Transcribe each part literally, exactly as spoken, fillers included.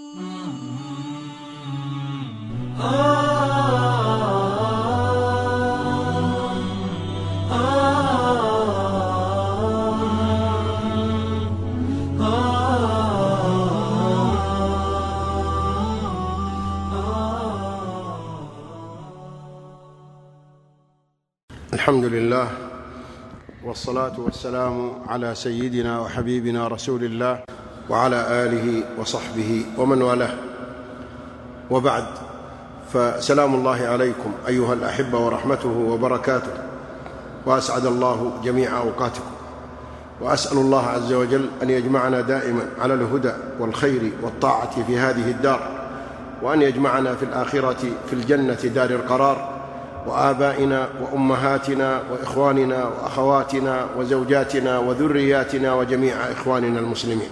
الحمد لله والصلاة والسلام على سيدنا وحبيبنا رسول الله وعلى آله وصحبه ومن والاه، وبعد، فسلام الله عليكم أيها الأحبة ورحمته وبركاته، وأسعد الله جميع أوقاتكم، وأسأل الله عز وجل أن يجمعنا دائما على الهدى والخير والطاعة في هذه الدار، وأن يجمعنا في الآخرة في الجنة دار القرار، وآبائنا وأمهاتنا وإخواننا وأخواتنا وزوجاتنا وذرياتنا وجميع إخواننا المسلمين.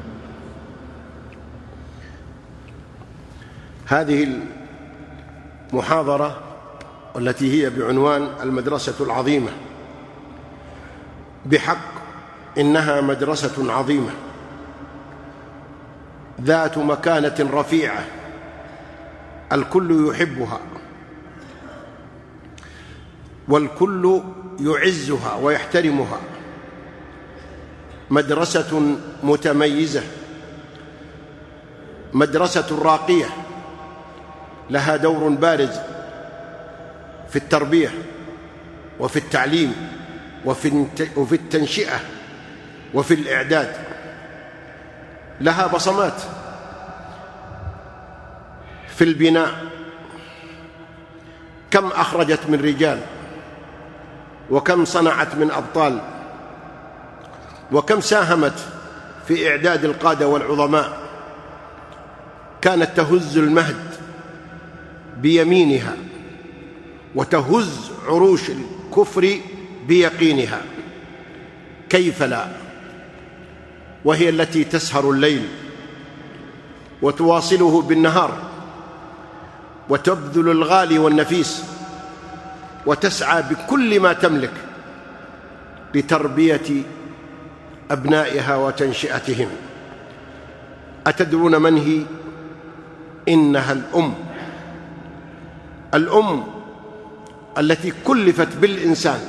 هذه المحاضرة التي هي بعنوان المدرسة العظيمة، بحق إنها مدرسة عظيمة ذات مكانة رفيعة الكل يحبها والكل يعزها ويحترمها، مدرسة متميزة، مدرسة راقية لها دور بارز في التربية وفي التعليم وفي التنشئة وفي الإعداد، لها بصمات في البناء، كم أخرجت من رجال، وكم صنعت من أبطال، وكم ساهمت في إعداد القادة والعظماء، كانت تهز المهد بيمينها وتهز عروش الكفر بيقينها، كيف لا، وهي التي تسهر الليل وتواصله بالنهار، وتبذل الغالي والنفيس، وتسعى بكل ما تملك لتربية أبنائها وتنشئتهم. أتدرون من هي؟ إنها الأم، الأم التي كلفت بالإنسان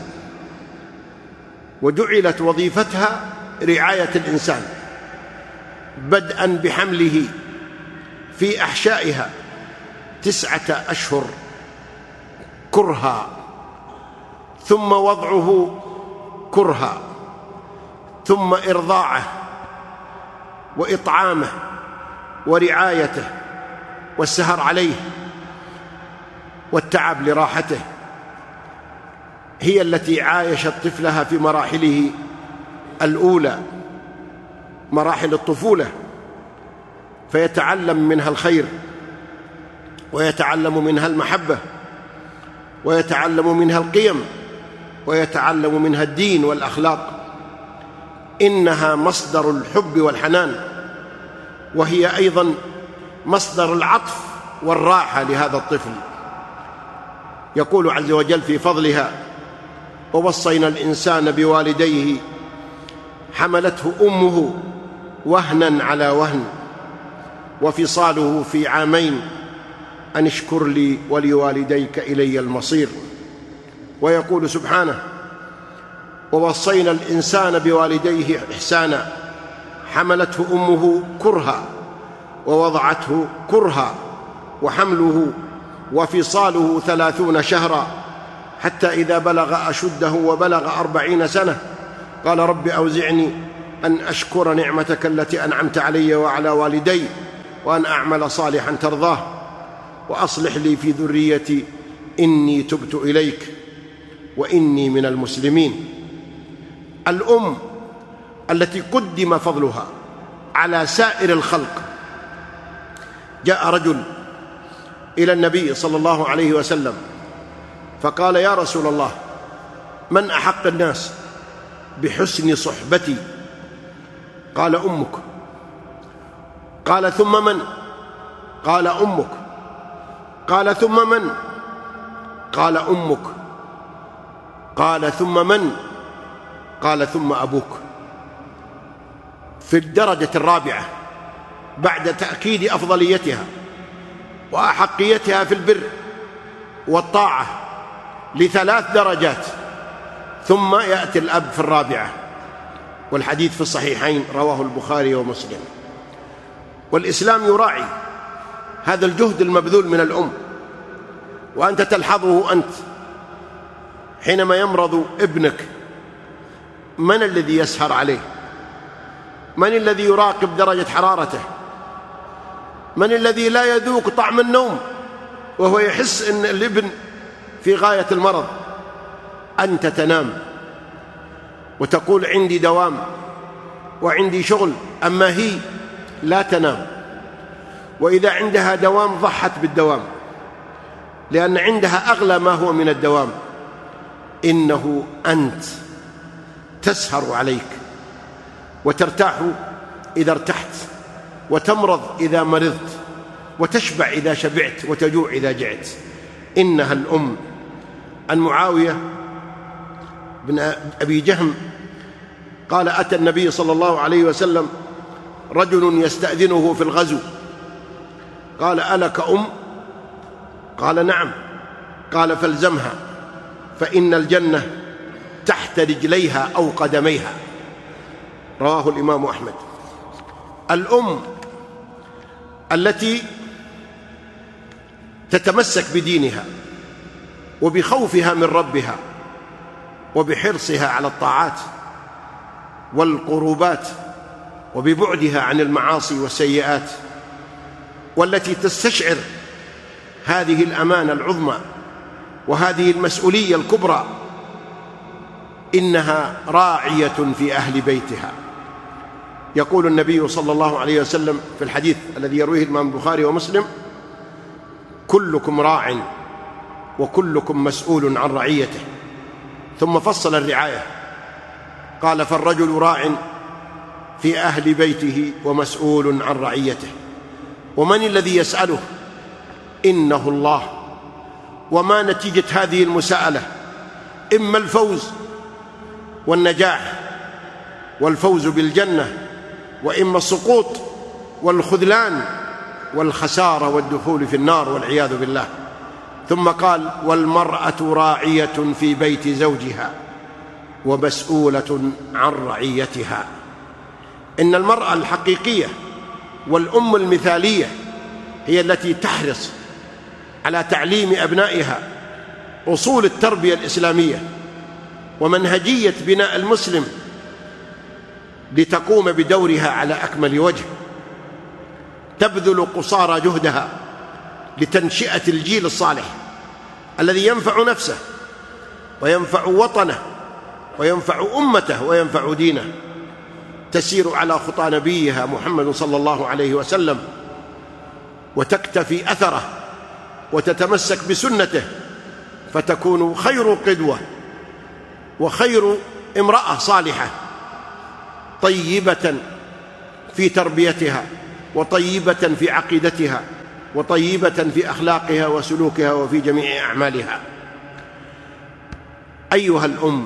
وجعلت وظيفتها رعاية الإنسان، بدءا بحمله في أحشائها تسعة أشهر كرها، ثم وضعه كرها، ثم إرضاعه وإطعامه ورعايته والسهر عليه والتعب لراحته. هي التي عايشت طفلها في مراحله الأولى، مراحل الطفولة، فيتعلم منها الخير، ويتعلم منها المحبة، ويتعلم منها القيم، ويتعلم منها الدين والأخلاق. إنها مصدر الحب والحنان، وهي أيضا مصدر العطف والراحة لهذا الطفل. يقول عز وجل في فضلها: ووصينا الإنسان بوالديه حملته أمه وهنا على وهن وفصاله في عامين أن اشكر لي ولوالديك إلي المصير. ويقول سبحانه: ووصينا الإنسان بوالديه إحسانا حملته أمه كرها ووضعته كرها وحمله وفصاله ثلاثون شهرا حتى إذا بلغ أشده وبلغ أربعين سنة قال رب أوزعني أن أشكر نعمتك التي أنعمت علي وعلى والدي وأن أعمل صالحا ترضاه وأصلح لي في ذريتي إني تبت إليك وإني من المسلمين. الأم التي قدم فضلها على سائر الخلق. جاء رجل إلى النبي صلى الله عليه وسلم فقال: يا رسول الله، من أحق الناس بحسن صحبتي؟ قال: أمك. قال: ثم من؟ قال: أمك. قال: ثم من؟ قال: أمك. قال: ثم من؟ قال: ثم أبوك. في الدرجة الرابعة بعد تأكيد أفضليتها وأحقيتها في البر والطاعة لثلاث درجات، ثم يأتي الأب في الرابعة، والحديث في الصحيحين رواه البخاري ومسلم. والإسلام يراعي هذا الجهد المبذول من الأم، وأنت تلحظه أنت حينما يمرض ابنك، من الذي يسهر عليه؟ من الذي يراقب درجة حرارته؟ من الذي لا يذوق طعم النوم وهو يحس أن الابن في غاية المرض؟ أنت تنام وتقول عندي دوام وعندي شغل، أما هي لا تنام، وإذا عندها دوام ضحت بالدوام، لأن عندها أغلى ما هو من الدوام، إنه أنت تسهر عليك، وترتاح إذا ارتحت، وتمرض إذا مرضت، وتشبع إذا شبعت، وتجوع إذا جعت. إنها الأم. عن معاوية بن أبي جهم قال: أتى النبي صلى الله عليه وسلم رجل يستأذنه في الغزو، قال: ألك أم؟ قال: نعم. قال: فالزمها، فإن الجنة تحت رجليها أو قدميها. رواه الإمام أحمد. الأم التي تتمسك بدينها وبخوفها من ربها وبحرصها على الطاعات والقربات وببعدها عن المعاصي والسيئات، والتي تستشعر هذه الأمانة العظمى وهذه المسؤولية الكبرى، إنها راعية في أهل بيتها. يقول النبي صلى الله عليه وسلم في الحديث الذي يرويه الإمام البخاري ومسلم: كلكم راع وكلكم مسؤول عن رعيته. ثم فصل الرعاية قال: فالرجل راع في أهل بيته ومسؤول عن رعيته. ومن الذي يسأله؟ إنه الله. وما نتيجة هذه المساءلة؟ إما الفوز والنجاح والفوز بالجنة، وإما السقوط والخذلان والخسارة والدخول في النار والعياذ بالله. ثم قال: والمرأة راعية في بيت زوجها ومسؤولة عن رعيتها. إن المرأة الحقيقية والأم المثالية هي التي تحرص على تعليم أبنائها أصول التربية الإسلامية ومنهجية بناء المسلم، لتقوم بدورها على أكمل وجه، تبذل قصارى جهدها لتنشئة الجيل الصالح الذي ينفع نفسه وينفع وطنه وينفع أمته وينفع دينه، تسير على خطى نبيها محمد صلى الله عليه وسلم، وتكتفي أثره وتتمسك بسنته، فتكون خير قدوة وخير امرأة صالحة، طيبة في تربيتها وطيبة في عقيدتها وطيبة في أخلاقها وسلوكها وفي جميع أعمالها. أيها الأم،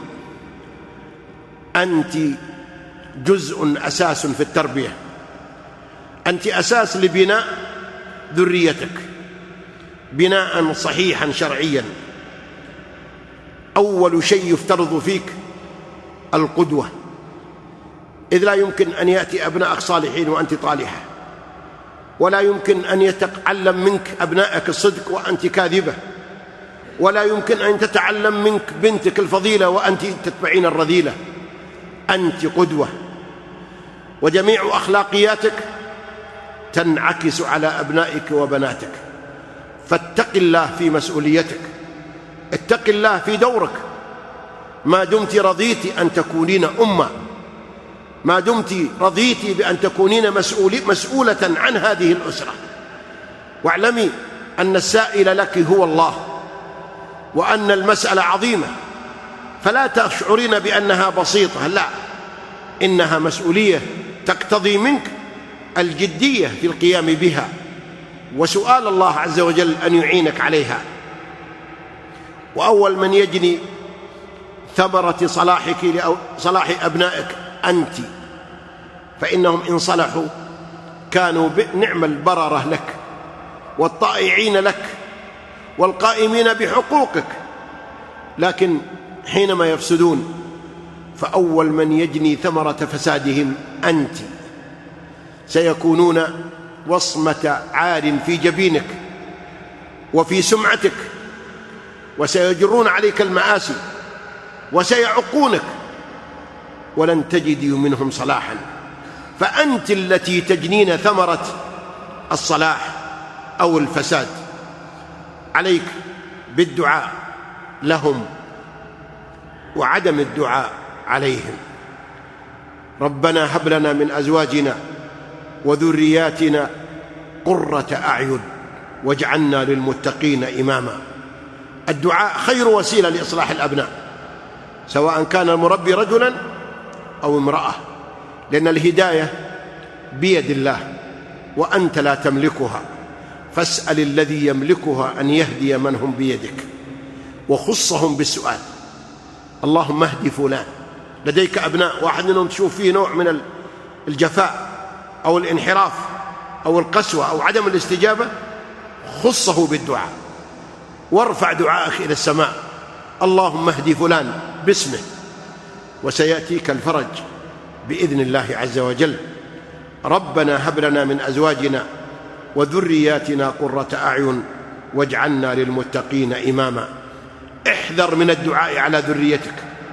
أنت جزء أساس في التربية، أنت أساس لبناء ذريتك بناء صحيحا شرعيا. أول شيء يفترض فيك القدوة، إذ لا يمكن أن يأتي أبنائك صالحين وأنت طالحة، ولا يمكن أن يتعلم منك أبنائك الصدق وأنت كاذبة، ولا يمكن أن تتعلم منك بنتك الفضيلة وأنت تتبعين الرذيلة. أنت قدوة، وجميع أخلاقياتك تنعكس على أبنائك وبناتك. فاتق الله في مسؤوليتك، اتق الله في دورك، ما دمت رضيت أن تكونين أمة، ما دمت رضيت بأن تكونين مسؤولة عن هذه الأسرة. واعلمي أن السائل لك هو الله، وأن المسألة عظيمة، فلا تشعرين بأنها بسيطة، لا، إنها مسؤولية تقتضي منك الجدية في القيام بها، وسؤال الله عز وجل أن يعينك عليها. وأول من يجني ثمرة صلاحك صلاح أبنائك أنت، فإنهم إن صلحوا كانوا نعم البررة لك والطائعين لك والقائمين بحقوقك، لكن حينما يفسدون فأول من يجني ثمرة فسادهم أنت، سيكونون وصمة عار في جبينك وفي سمعتك، وسيجرون عليك المآسي وسيعقونك ولن تجدي منهم صلاحا، فأنت التي تجنين ثمرة الصلاح أو الفساد. عليك بالدعاء لهم وعدم الدعاء عليهم. ربنا هب لنا من أزواجنا وذرياتنا قرة أعين واجعلنا للمتقين إماما. الدعاء خير وسيلة لإصلاح الأبناء، سواء كان المربي رجلا أو امرأة، لأن الهداية بيد الله وأنت لا تملكها، فاسأل الذي يملكها أن يهدي من هم بيدك وخصهم بالسؤال. اللهم اهد فلان. لديك أبناء واحد منهم تشوف فيه نوع من الجفاء أو الانحراف أو القسوة أو عدم الاستجابة، خصه بالدعاء وارفع دعائك إلى السماء. اللهم اهد فلان باسمه، وسيأتيك الفرج بإذن الله عز وجل. ربنا هب لنا من أزواجنا وذرياتنا قرة أعين واجعلنا للمتقين إماما. احذر من الدعاء على ذريتك،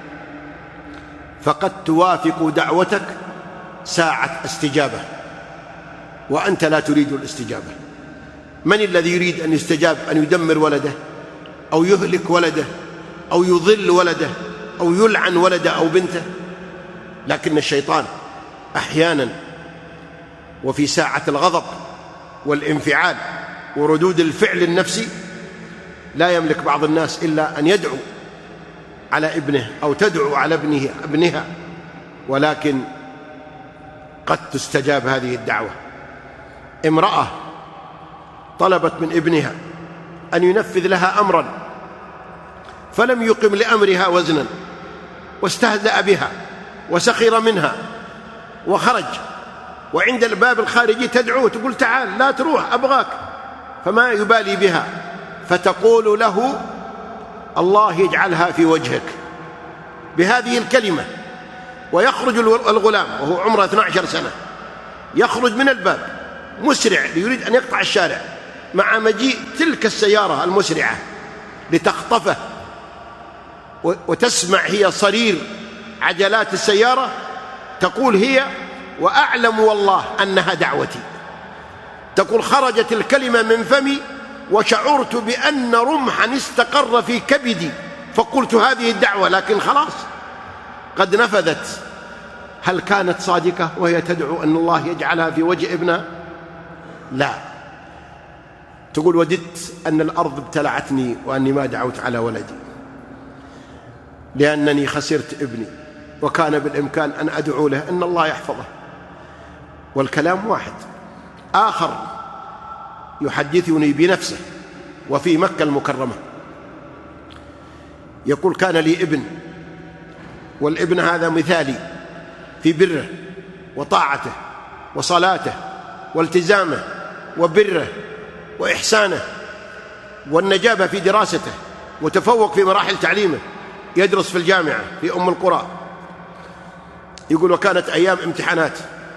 فقد توافق دعوتك ساعة استجابة وأنت لا تريد الاستجابة. من الذي يريد أن يستجاب أن يدمر ولده أو يهلك ولده أو يضل ولده أو يلعن ولده أو بنته؟ لكن الشيطان أحيانا وفي ساعة الغضب والانفعال وردود الفعل النفسي لا يملك بعض الناس إلا أن يدعو على ابنه أو تدعو على ابنه ابنها، ولكن قد تستجاب هذه الدعوة. امرأة طلبت من ابنها أن ينفذ لها أمرا فلم يقم لأمرها وزنا واستهزأ بها وسخر منها وخرج، وعند الباب الخارجي تدعوه تقول تعال لا تروح أبغاك، فما يبالي بها، فتقول له الله يجعلها في وجهك بهذه الكلمة. ويخرج الغلام وهو عمره اثنتي عشرة سنة، يخرج من الباب مسرع ليريد أن يقطع الشارع، مع مجيء تلك السيارة المسرعة لتخطفه، وتسمع هي صرير عجلات السيارة تقول هي وأعلم والله أنها دعوتي. تقول خرجت الكلمة من فمي وشعرت بأن رمحا استقر في كبدي، فقلت هذه الدعوة، لكن خلاص قد نفذت. هل كانت صادقة وهي تدعو أن الله يجعلها في وجه ابنها؟ لا. تقول وددت أن الأرض ابتلعتني وأني ما دعوت على ولدي لأنني خسرت ابني، وكان بالإمكان أن أدعو له أن الله يحفظه. والكلام واحد. آخر يحدثني بنفسه وفي مكة المكرمة، يقول كان لي ابن، والابن هذا مثالي في بره وطاعته وصلاته والتزامه وبره وإحسانه والنجابة في دراسته، وتفوق في مراحل تعليمه، يدرس في الجامعة في أم القرى. يقول وكانت أيام امتحانات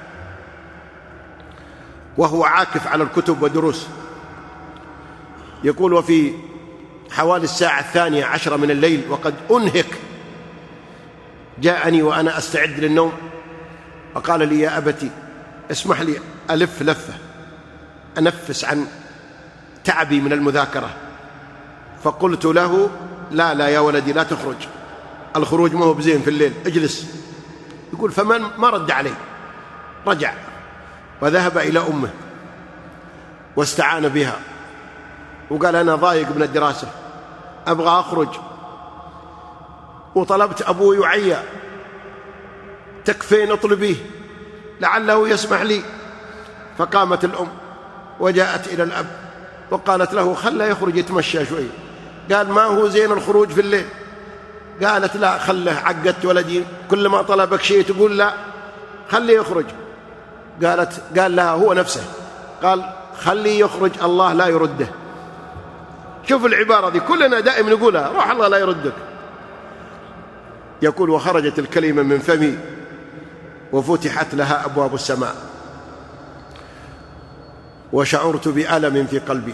وهو عاكف على الكتب ودروس. يقول وفي حوالي الساعة الثانية عشرة من الليل وقد أنهك جاءني وأنا أستعد للنوم وقال لي يا أبتي اسمح لي ألف لفة أنفس عن تعبي من المذاكرة. فقلت له لا لا يا ولدي لا تخرج، الخروج ما هو بزين في الليل، اجلس. يقول فمن ما رد علي، رجع وذهب إلى أمه واستعان بها وقال أنا ضايق من الدراسة أبغى أخرج، وطلبت أبوي يعيا تكفين اطلبيه لعله يسمح لي. فقامت الأم وجاءت إلى الأب وقالت له خله يخرج يتمشى شوي. قال ما هو زين الخروج في الليل؟ قالت لا خله، عقدت ولدي كل ما طلبك شيء تقول لا، خليه يخرج. قالت قال لها هو نفسه، قال خليه يخرج الله لا يرده. شوف العبارة دي كلنا دائما نقولها، روح الله لا يردك. يقول وخرجت الكلمة من فمي وفتحت لها أبواب السماء وشعرت بألم في قلبي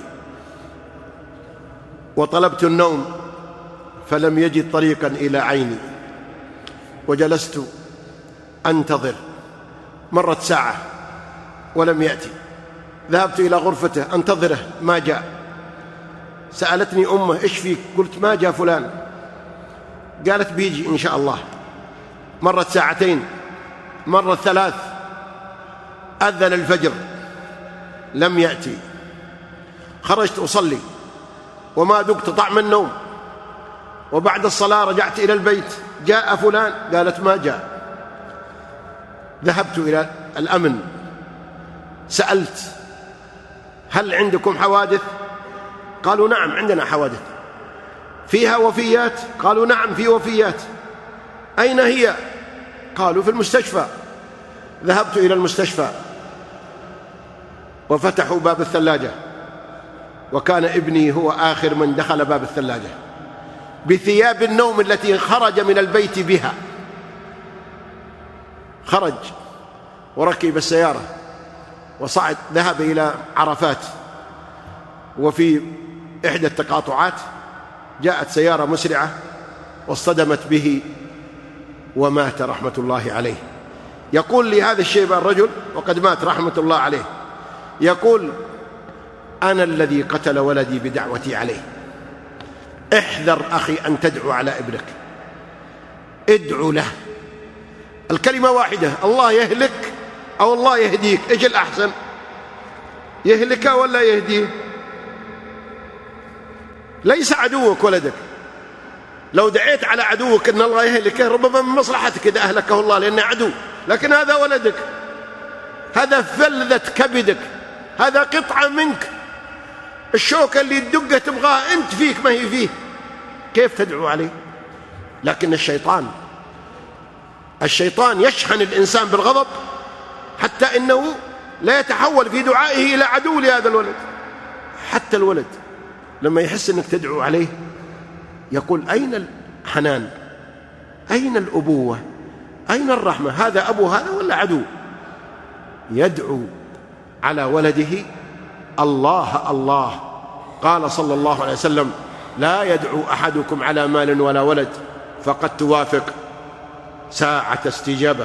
وطلبت النوم فلم يجد طريقا إلى عيني وجلست أنتظر. مرت ساعة ولم يأتي، ذهبت إلى غرفته أنتظره ما جاء. سألتني أمه إيش فيك؟ قلت ما جاء فلان. قالت بيجي إن شاء الله. مرت ساعتين، مرت ثلاث، أذن الفجر لم يأتي. خرجت أصلي وما ذقت طعم النوم، وبعد الصلاة رجعت إلى البيت، جاء فلان؟ قالت ما جاء. ذهبت إلى الأمن سألت هل عندكم حوادث؟ قالوا نعم عندنا حوادث. فيها وفيات؟ قالوا نعم في وفيات. أين هي؟ قالوا في المستشفى. ذهبت إلى المستشفى وفتحوا باب الثلاجة، وكان ابني هو آخر من دخل باب الثلاجة بثياب النوم التي خرج من البيت بها. خرج وركب السيارة وصعد، ذهب إلى عرفات، وفي إحدى التقاطعات جاءت سيارة مسرعة واصطدمت به ومات رحمة الله عليه. يقول لي هذا الشيب الرجل وقد مات رحمة الله عليه، يقول أنا الذي قتل ولدي بدعوتي عليه. احذر أخي أن تدعو على ابنك، ادعو له. الكلمة واحدة، الله يهلك أو الله يهديك، إيش الأحسن؟ يهلك ولا يهديه؟ ليس عدوك ولدك. لو دعيت على عدوك أن الله يهلكه ربما من مصلحتك إذا أهلكه الله لأنه عدو، لكن هذا ولدك، هذا فلذة كبدك، هذا قطعة منك، الشوكة اللي تدقه تبغاها أنت فيك ما هي فيه، كيف تدعو عليه؟ لكن الشيطان الشيطان يشحن الإنسان بالغضب حتى إنه لا يتحول في دعائه إلى عدو لهذا الولد. حتى الولد لما يحس أنك تدعو عليه يقول أين الحنان؟ أين الأبوة؟ أين الرحمة؟ هذا أبو هذا ولا عدو؟ يدعو على ولده الله الله. قال صلى الله عليه وسلم لا يدعو أحدكم على مال ولا ولد فقد توافق ساعة استجابة.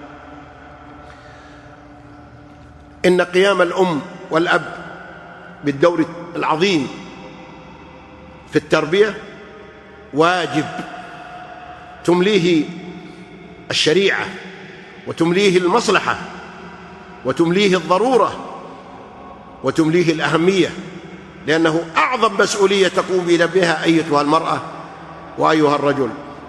إن قيام الأم والأب بالدور العظيم في التربية واجب تمليه الشريعة وتمليه المصلحة وتمليه الضرورة وتمليه الأهمية، لأنه أعظم مسؤولية تقوم بها أيتها المرأة وأيها الرجل.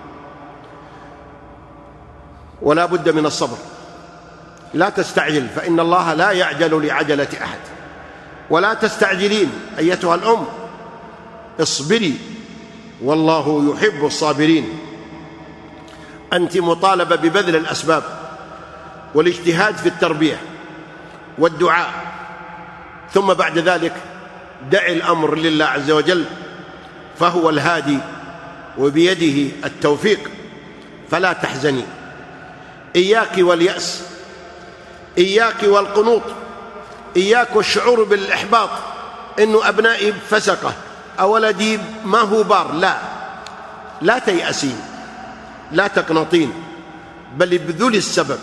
ولا بد من الصبر، لا تستعجل فإن الله لا يعجل لعجلة أحد. ولا تستعجلين أيتها الأم، اصبري والله يحب الصابرين. أنت مطالبة ببذل الأسباب والاجتهاد في التربية والدعاء، ثم بعد ذلك دعي الأمر لله عز وجل فهو الهادي وبيده التوفيق. فلا تحزني، إياك واليأس، إياك والقنوط، إياك والشعور بالإحباط إنه أبنائي فسقة أو ولدي ما هو بار. لا لا تيأسين، لا تقنطين، بل ابذلي السبب.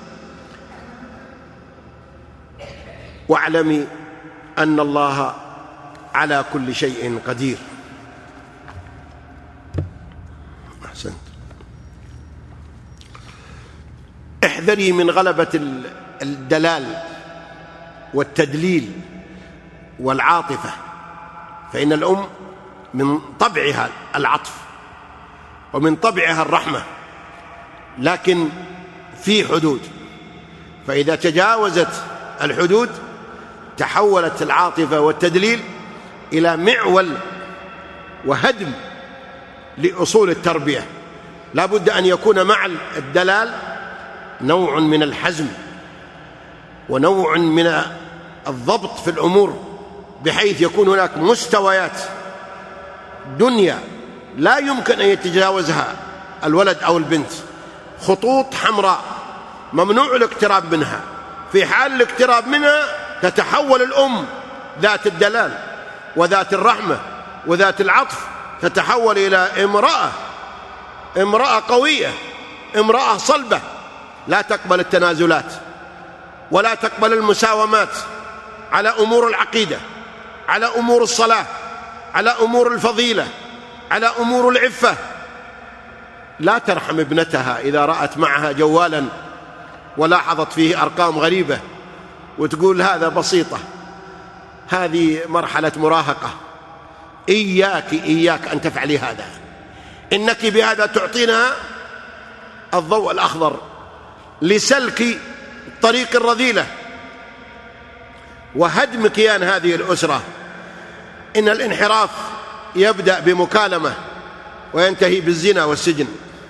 واعلمي أن الله على كل شيء قدير. أحسنت. احذري من غلبة الدلال والتدليل والعاطفة، فإن الأم من طبعها العطف ومن طبعها الرحمة، لكن في حدود، فإذا تجاوزت الحدود تحولت العاطفة والتدليل إلى معول وهدم لأصول التربية. لا بد أن يكون مع الدلال نوع من الحزم ونوع من الضبط في الأمور، بحيث يكون هناك مستويات دنيا لا يمكن أن يتجاوزها الولد أو البنت، خطوط حمراء ممنوع الاقتراب منها. في حال الاقتراب منها تتحول الأم ذات الدلال وذات الرحمة وذات العطف، تتحول إلى امرأة امرأة قوية، امرأة صلبة، لا تقبل التنازلات ولا تقبل المساومات على أمور العقيدة، على أمور الصلاة، على أمور الفضيلة، على أمور العفة. لا ترحم ابنتها إذا رأت معها جوالا ولاحظت فيه أرقام غريبة وتقول هذا بسيطة، هذه مرحلة مراهقة، إياك إياك أن تفعلي هذا، إنك بهذا تعطينا الضوء الأخضر لسلك طريق الرذيلة وهدم كيان هذه الأسرة. إن الانحراف يبدأ بمكالمة وينتهي بالزنا والسجن،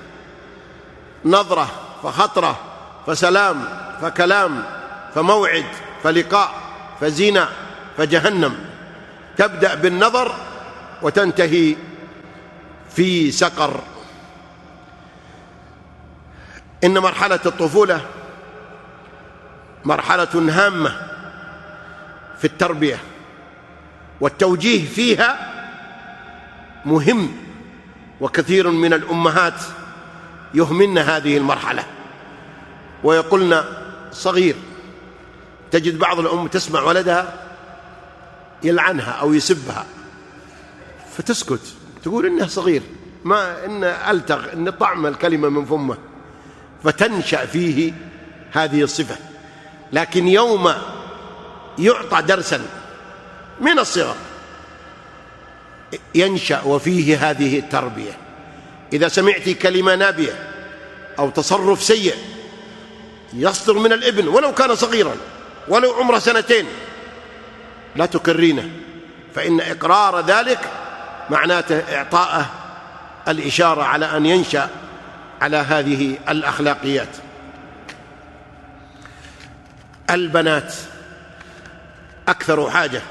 نظرة فخطرة فسلام فكلام فموعد فلقاء فزنا فجهنم، تبدأ بالنظر وتنتهي في سقر. إن مرحلة الطفولة مرحلة هامة في التربية، والتوجيه فيها مهم، وكثير من الأمهات يهملن هذه المرحلة ويقولن صغير. تجد بعض الأم تسمع ولدها يلعنها أو يسبها فتسكت، تقول إنه صغير، ما إن ألتغ إن طعم الكلمة من فمه، فتنشأ فيه هذه الصفة. لكن يوم يعطى درسا من الصغر ينشأ وفيه هذه التربية. إذا سمعت كلمة نابية أو تصرف سيء يصدر من الابن ولو كان صغيرا ولو عمره سنتين، لا تكرينه، فإن إقرار ذلك معناته إعطاءه الإشارة على أن ينشأ على هذه الأخلاقيات. البنات أكثر حاجة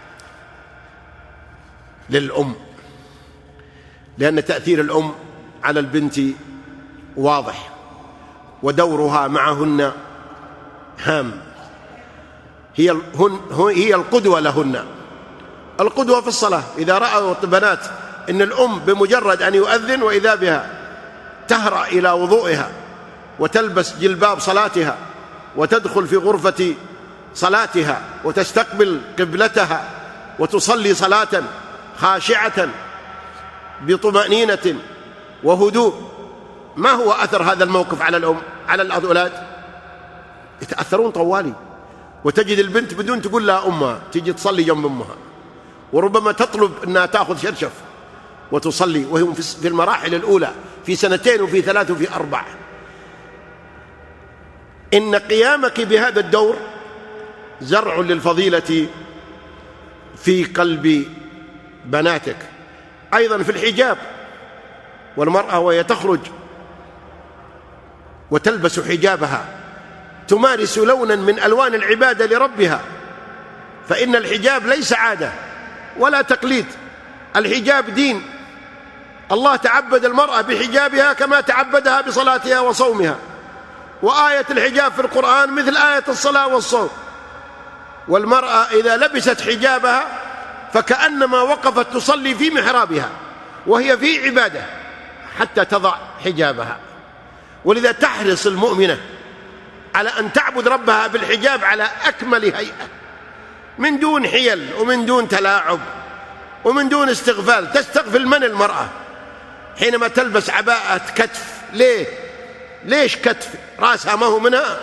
للأم، لأن تأثير الأم على البنت واضح، ودورها معهن هام. هي هي القدوة لهن، القدوة في الصلاة. إذا رأوا البنات إن الأم بمجرد أن يؤذن وإذا بها تهرأ إلى وضوئها وتلبس جلباب صلاتها وتدخل في غرفة صلاتها وتستقبل قبلتها وتصلي صلاة خاشعة بطمأنينة وهدوء، ما هو أثر هذا الموقف على الأم على الأولاد؟ يتأثرون طوالي. وتجد البنت بدون تقول لها أمها تيجي تصلي جنب أمها، وربما تطلب أنها تأخذ شرشف وتصلي وهم في المراحل الأولى، في سنتين وفي ثلاث وفي أربع. إن قيامك بهذا الدور زرع للفضيلة في قلب بناتك. أيضا في الحجاب، والمرأة وهي تخرج وتلبس حجابها تمارس لونا من ألوان العبادة لربها، فإن الحجاب ليس عادة ولا تقليد، الحجاب دين. الله تعبد المرأة بحجابها كما تعبدها بصلاتها وصومها، وآية الحجاب في القرآن مثل آية الصلاة والصوم. والمرأة إذا لبست حجابها فكأنما وقفت تصلي في محرابها وهي في عبادة حتى تضع حجابها. ولذا تحرص المؤمنة على أن تعبد ربها بالحجاب على أكمل هيئة، من دون حيل ومن دون تلاعب ومن دون استغفال. تستغفل من المرأة حينما تلبس عباءة كتف؟ ليه؟ ليش كتف؟ رأسها ما هو منها؟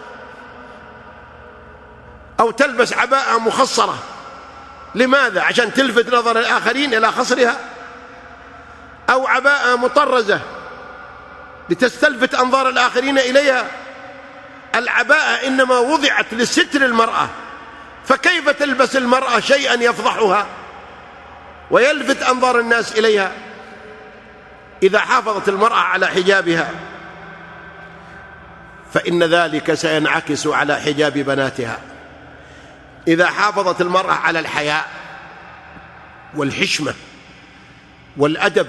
أو تلبس عباءة مخصرة، لماذا؟ عشان تلفت نظر الآخرين إلى خصرها؟ أو عباءة مطرزة لتستلفت أنظار الآخرين إليها؟ العباءة إنما وضعت لستر المرأة، فكيف تلبس المرأة شيئا يفضحها ويلفت أنظار الناس إليها؟ إذا حافظت المرأة على حجابها فإن ذلك سينعكس على حجاب بناتها. إذا حافظت المرأة على الحياء والحشمة والأدب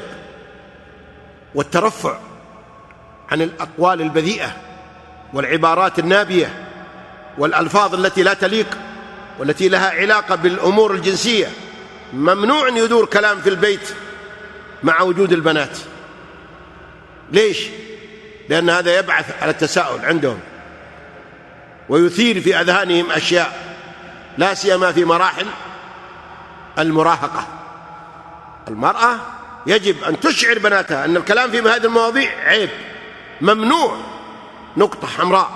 والترفع عن الأقوال البذيئة والعبارات النابية والألفاظ التي لا تليق والتي لها علاقة بالأمور الجنسية، ممنوع أن يدور كلام في البيت مع وجود البنات. ليش؟ لأن هذا يبعث على التساؤل عندهم ويثير في أذهانهم أشياء، لا سيما في مراحل المراهقة. المرأة يجب أن تشعر بناتها أن الكلام في هذه المواضيع عيب، ممنوع، نقطة حمراء،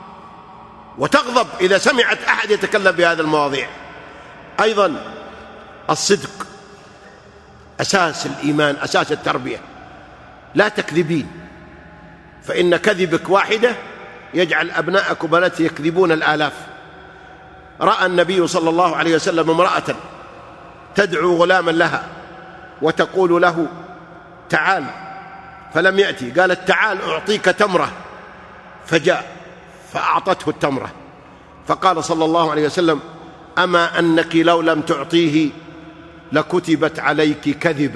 وتغضب إذا سمعت أحد يتكلم بهذه المواضيع. أيضا الصدق أساس الإيمان، أساس التربية. لا تكذبين، فإن كذبك واحدة يجعل أبناءك وبناتك يكذبون الآلاف. رأى النبي صلى الله عليه وسلم امرأة تدعو غلاما لها وتقول له تعال، فلم يأتي، قالت تعال أعطيك تمرة، فجاء فأعطته التمرة، فقال صلى الله عليه وسلم أما أنك لو لم تعطيه لكتبت عليك كذبة.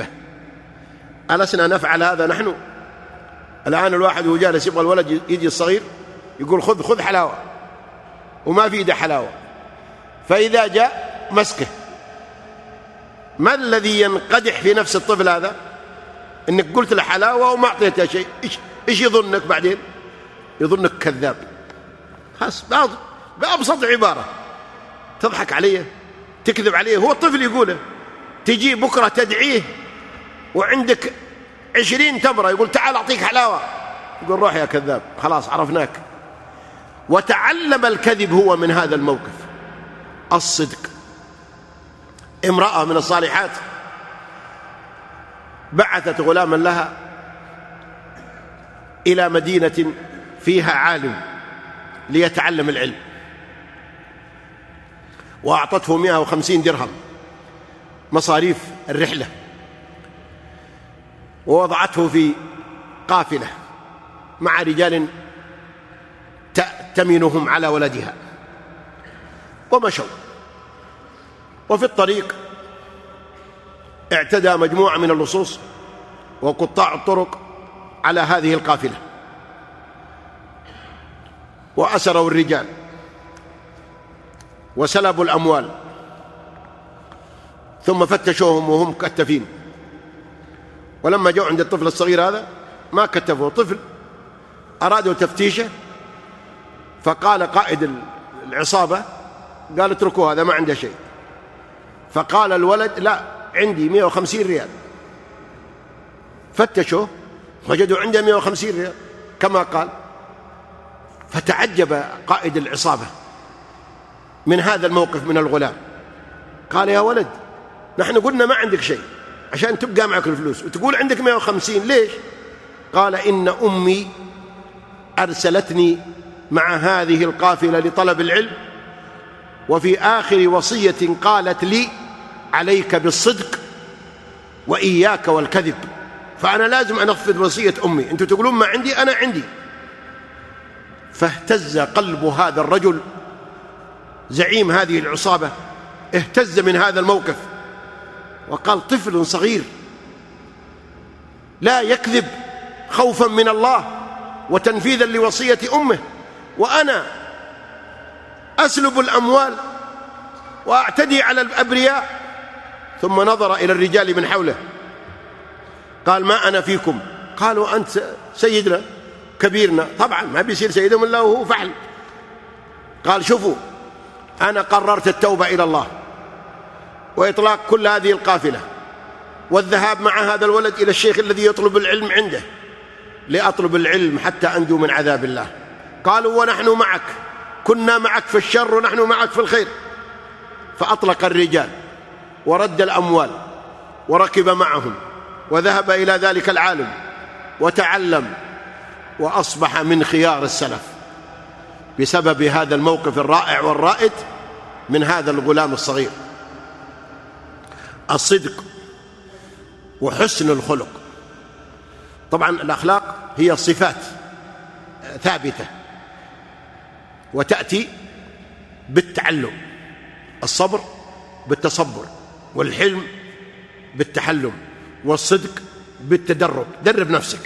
ألسنا نفعل هذا نحن؟ الآن الواحد وهو جالس يبغى الولد يجي الصغير يقول خذ خذ حلاوة، وما في يده حلاوة، فإذا جاء مسكه. ما الذي ينقدح في نفس الطفل هذا؟ إنك قلت له حلاوة وما أعطيته شيء. إيش إيش يظنك بعدين؟ يظنك كذاب. خلاص بأبسط عبارة تضحك عليه، تكذب عليه، هو الطفل يقوله. تجي بكرة تدعيه وعندك عشرين تمرة، يقول تعال أعطيك حلاوة، يقول روح يا كذاب، خلاص عرفناك. وتعلم الكذب هو من هذا الموقف. الصدق. امرأة من الصالحات بعثت غلاما لها إلى مدينة فيها عالم ليتعلم العلم، وأعطته مئة وخمسين درهم مصاريف الرحلة، ووضعته في قافلة مع رجال تأتمنهم على ولدها، ومشوا. وفي الطريق اعتدى مجموعة من اللصوص وقطاع الطرق على هذه القافلة، وأسروا الرجال وسلبوا الأموال، ثم فتشوهم وهم كتفين. ولما جاءوا عند الطفل الصغير هذا ما كتفوا، طفل أرادوا تفتيشه، فقال قائد العصابة قال اتركوا هذا ما عنده شيء. فقال الولد لا عندي مئة وخمسين ريال. فتشوه وجدوا عنده مئة وخمسين ريال كما قال. فتعجب قائد العصابة من هذا الموقف من الغلام، قال يا ولد نحن قلنا ما عندك شيء عشان تبقى معك الفلوس وتقول عندك مئة وخمسين، ليش؟ قال إن أمي أرسلتني مع هذه القافلة لطلب العلم، وفي آخر وصية قالت لي عليك بالصدق وإياك والكذب، فأنا لازم أنفذ وصية أمي، أنتم تقولون ما عندي، أنا عندي. فاهتز قلب هذا الرجل زعيم هذه العصابة، اهتز من هذا الموقف، وقال طفل صغير لا يكذب خوفا من الله وتنفيذا لوصية أمه، وأنا أسلب الأموال وأعتدي على الأبرياء. ثم نظر إلى الرجال من حوله قال ما أنا فيكم. قالوا أنت سيدنا كبيرنا، طبعا ما بيصير سيدهم إلا وهو فعل. قال شوفوا أنا قررت التوبة إلى الله وإطلاق كل هذه القافلة والذهاب مع هذا الولد إلى الشيخ الذي يطلب العلم عنده لأطلب العلم حتى أنجو من عذاب الله. قالوا ونحن معك، كنا معك في الشر ونحن معك في الخير. فأطلق الرجال ورد الأموال وركب معهم وذهب إلى ذلك العالم وتعلم، وأصبح من خيار السلف بسبب هذا الموقف الرائع والرائد من هذا الغلام الصغير. الصدق وحسن الخلق. طبعا الأخلاق هي صفات ثابتة وتأتي بالتعلم، الصبر بالتصبر، والحلم بالتحلم، والصدق بالتدرب. درب نفسك.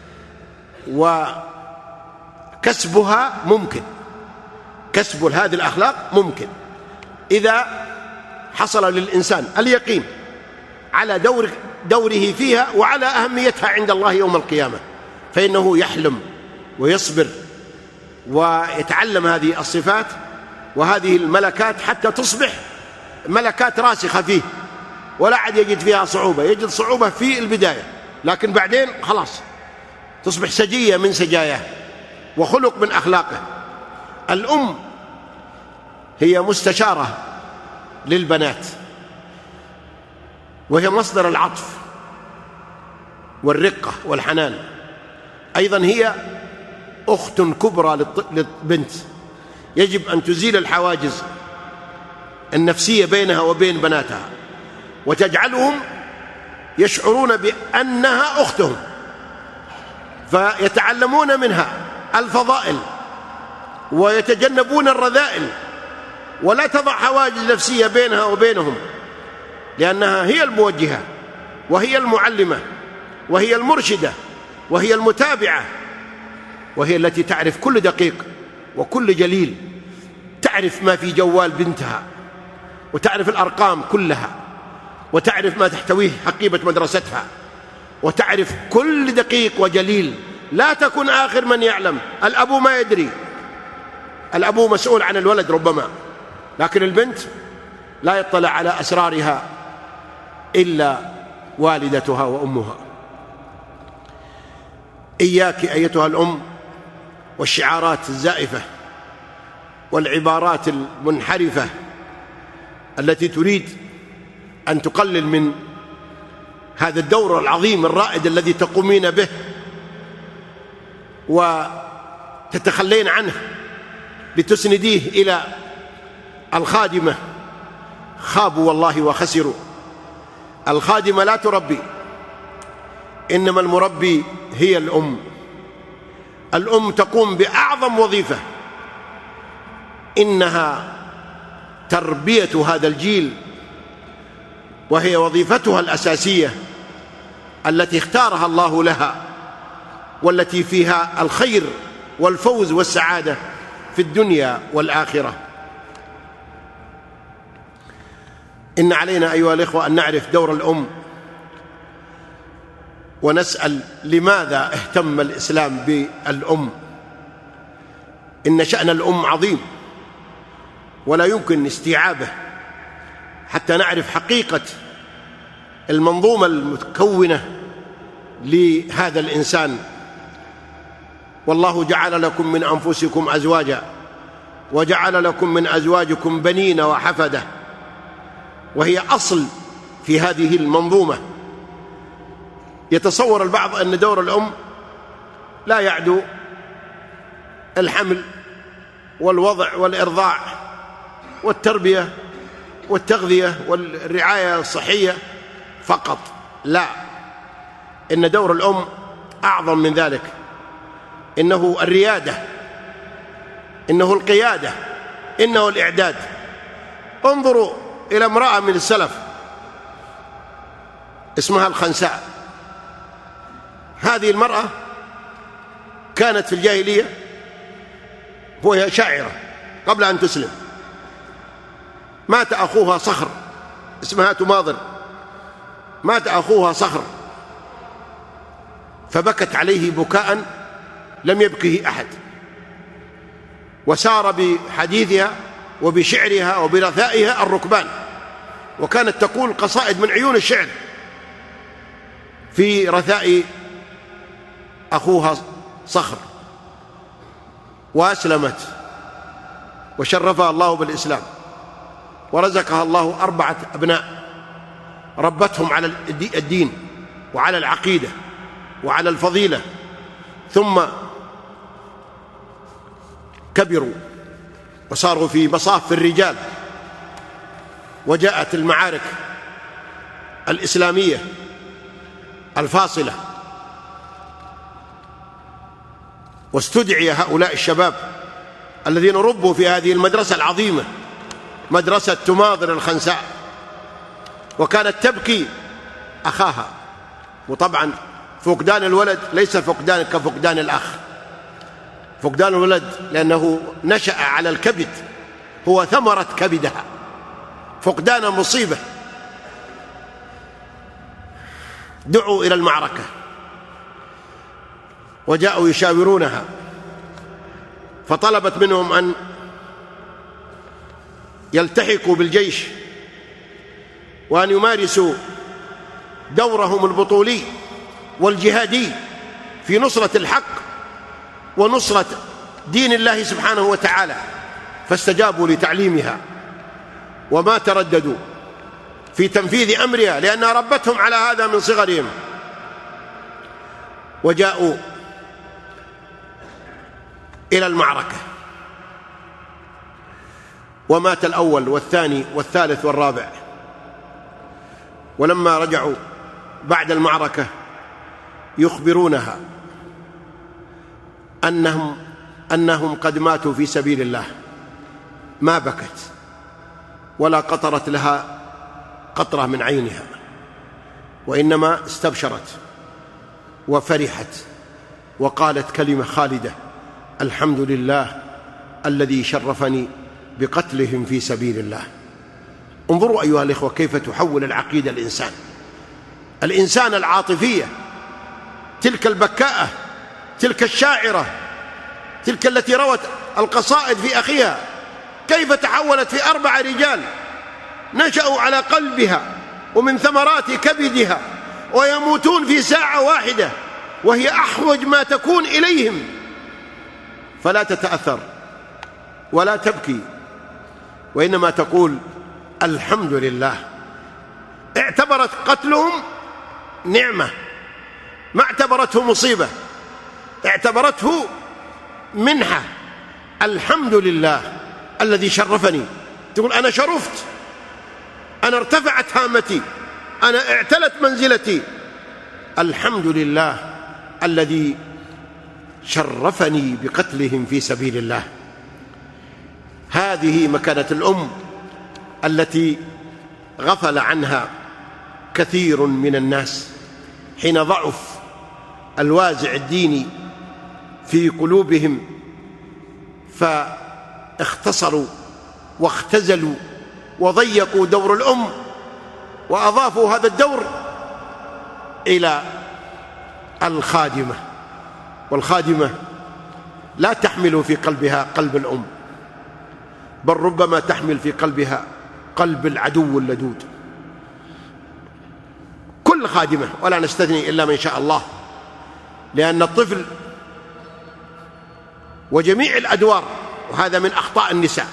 وكسبها ممكن، كسب هذه الأخلاق ممكن إذا حصل للإنسان اليقين على دور دوره فيها وعلى أهميتها عند الله يوم القيامة، فإنه يحلم ويصبر ويتعلم هذه الصفات وهذه الملكات حتى تصبح ملكات راسخة فيه، ولا عاد يجد فيها صعوبة. يجد صعوبة في البداية، لكن بعدين خلاص تصبح سجية من سجاياه وخلق من أخلاقه. الأم هي مستشارة للبنات، وهي مصدر العطف والرقة والحنان. أيضا هي أخت كبرى للبنت، يجب أن تزيل الحواجز النفسية بينها وبين بناتها، وتجعلهم يشعرون بأنها أختهم، فيتعلمون منها الفضائل ويتجنبون الرذائل، ولا تضع حواجز نفسية بينها وبينهم، لأنها هي الموجهة وهي المعلمة وهي المرشدة وهي المتابعة، وهي التي تعرف كل دقيق وكل جليل، تعرف ما في جوال بنتها، وتعرف الأرقام كلها، وتعرف ما تحتويه حقيبة مدرستها، وتعرف كل دقيق وجليل. لا تكن آخر من يعلم. الأب ما يدري، الأب مسؤول عن الولد ربما، لكن البنت لا يطلع على أسرارها إلا والدتها وأمها. إياك أيتها الأم والشعارات الزائفة والعبارات المنحرفة التي تريد أن تقلل من هذا الدور العظيم الرائد الذي تقومين به وتتخلين عنه لتسنديه إلى الخادمة. خابوا والله وخسروا. الخادمة لا تربي، إنما المربي هي الأم. الأم تقوم بأعظم وظيفة، إنها تربية هذا الجيل، وهي وظيفتها الأساسية التي اختارها الله لها، والتي فيها الخير والفوز والسعادة في الدنيا والآخرة. إن علينا أيها الإخوة أن نعرف دور الأم، ونسأل لماذا اهتم الإسلام بالأم. إن شأن الأم عظيم ولا يمكن استيعابه حتى نعرف حقيقة المنظومة المتكونة لهذا الإنسان. والله جعل لكم من أنفسكم أزواجا وجعل لكم من أزواجكم بنين وحفدة، وهي أصل في هذه المنظومة. يتصور البعض أن دور الأم لا يعدو الحمل والوضع والإرضاع والتربية والتغذية والرعاية الصحية فقط. لا، إن دور الأم أعظم من ذلك. إنه الريادة، إنه القيادة، إنه الإعداد. انظروا إلى امرأة من السلف اسمها الخنساء. هذه المرأة كانت في الجاهلية وهي شاعرة قبل أن تسلم. مات أخوها صخر، اسمها تماضر، مات أخوها صخر، فبكت عليه بكاء لم يبكه أحد، وسار بحديثها وبشعرها وبرثائها الركبان، وكانت تقول قصائد من عيون الشعر في رثاء أخوها صخر، وأسلمت وشرفها الله بالإسلام، ورزقها الله أربعة أبناء ربتهم على الدين وعلى العقيدة وعلى الفضيلة، ثم كبروا وصاروا في مصاف الرجال، وجاءت المعارك الإسلامية الفاصلة، واستدعي هؤلاء الشباب الذين ربوا في هذه المدرسة العظيمة، مدرسة تماضر الخنساء، وكانت تبكي أخاها. وطبعا فقدان الولد ليس فقدان كفقدان الأخ، فقدان الولد لأنه نشأ على الكبد، هو ثمرة كبدها، فقدان مصيبة. دعوا إلى المعركة وجاءوا يشاورونها، فطلبت منهم أن يلتحقوا بالجيش وأن يمارسوا دورهم البطولي والجهادي في نصرة الحق ونصرة دين الله سبحانه وتعالى. فاستجابوا لتعليمها وما ترددوا في تنفيذ أمرها، لأنها ربتهم على هذا من صغرهم. وجاءوا إلى المعركة، ومات الأول والثاني والثالث والرابع. ولما رجعوا بعد المعركة يخبرونها أنهم, أنهم قد ماتوا في سبيل الله. ما بكت ولا قطرت لها قطرة من عينها، وإنما استبشرت وفرحت وقالت كلمة خالدة: الحمد لله الذي شرفني بقتلهم في سبيل الله. انظروا أيها الإخوة كيف تحول العقيدة الإنسان الإنسان العاطفية، تلك البكاءة، تلك الشاعرة، تلك التي روت القصائد في أخيها، كيف تحولت في أربع رجال نشأوا على قلبها ومن ثمرات كبدها، ويموتون في ساعة واحدة وهي أحوج ما تكون إليهم، فلا تتأثر ولا تبكي، وإنما تقول الحمد لله. اعتبرت قتلهم نعمة، ما اعتبرته مصيبة، اعتبرته منحة. الحمد لله الذي شرفني. تقول أنا شرفت، أنا ارتفعت هامتي، أنا اعتلت منزلتي. الحمد لله الذي شرفني بقتلهم في سبيل الله. هذه مكانة الأم التي غفل عنها كثير من الناس حين ضعف الوازع الديني في قلوبهم، فاختصروا واختزلوا وضيقوا دور الأم، وأضافوا هذا الدور إلى الخادمة. والخادمة لا تحمل في قلبها قلب الأم، بل ربما تحمل في قلبها قلب العدو اللدود. كل خادمة، ولا نستثني إلا من شاء الله، لأن الطفل وجميع الأدوار، وهذا من أخطاء النساء،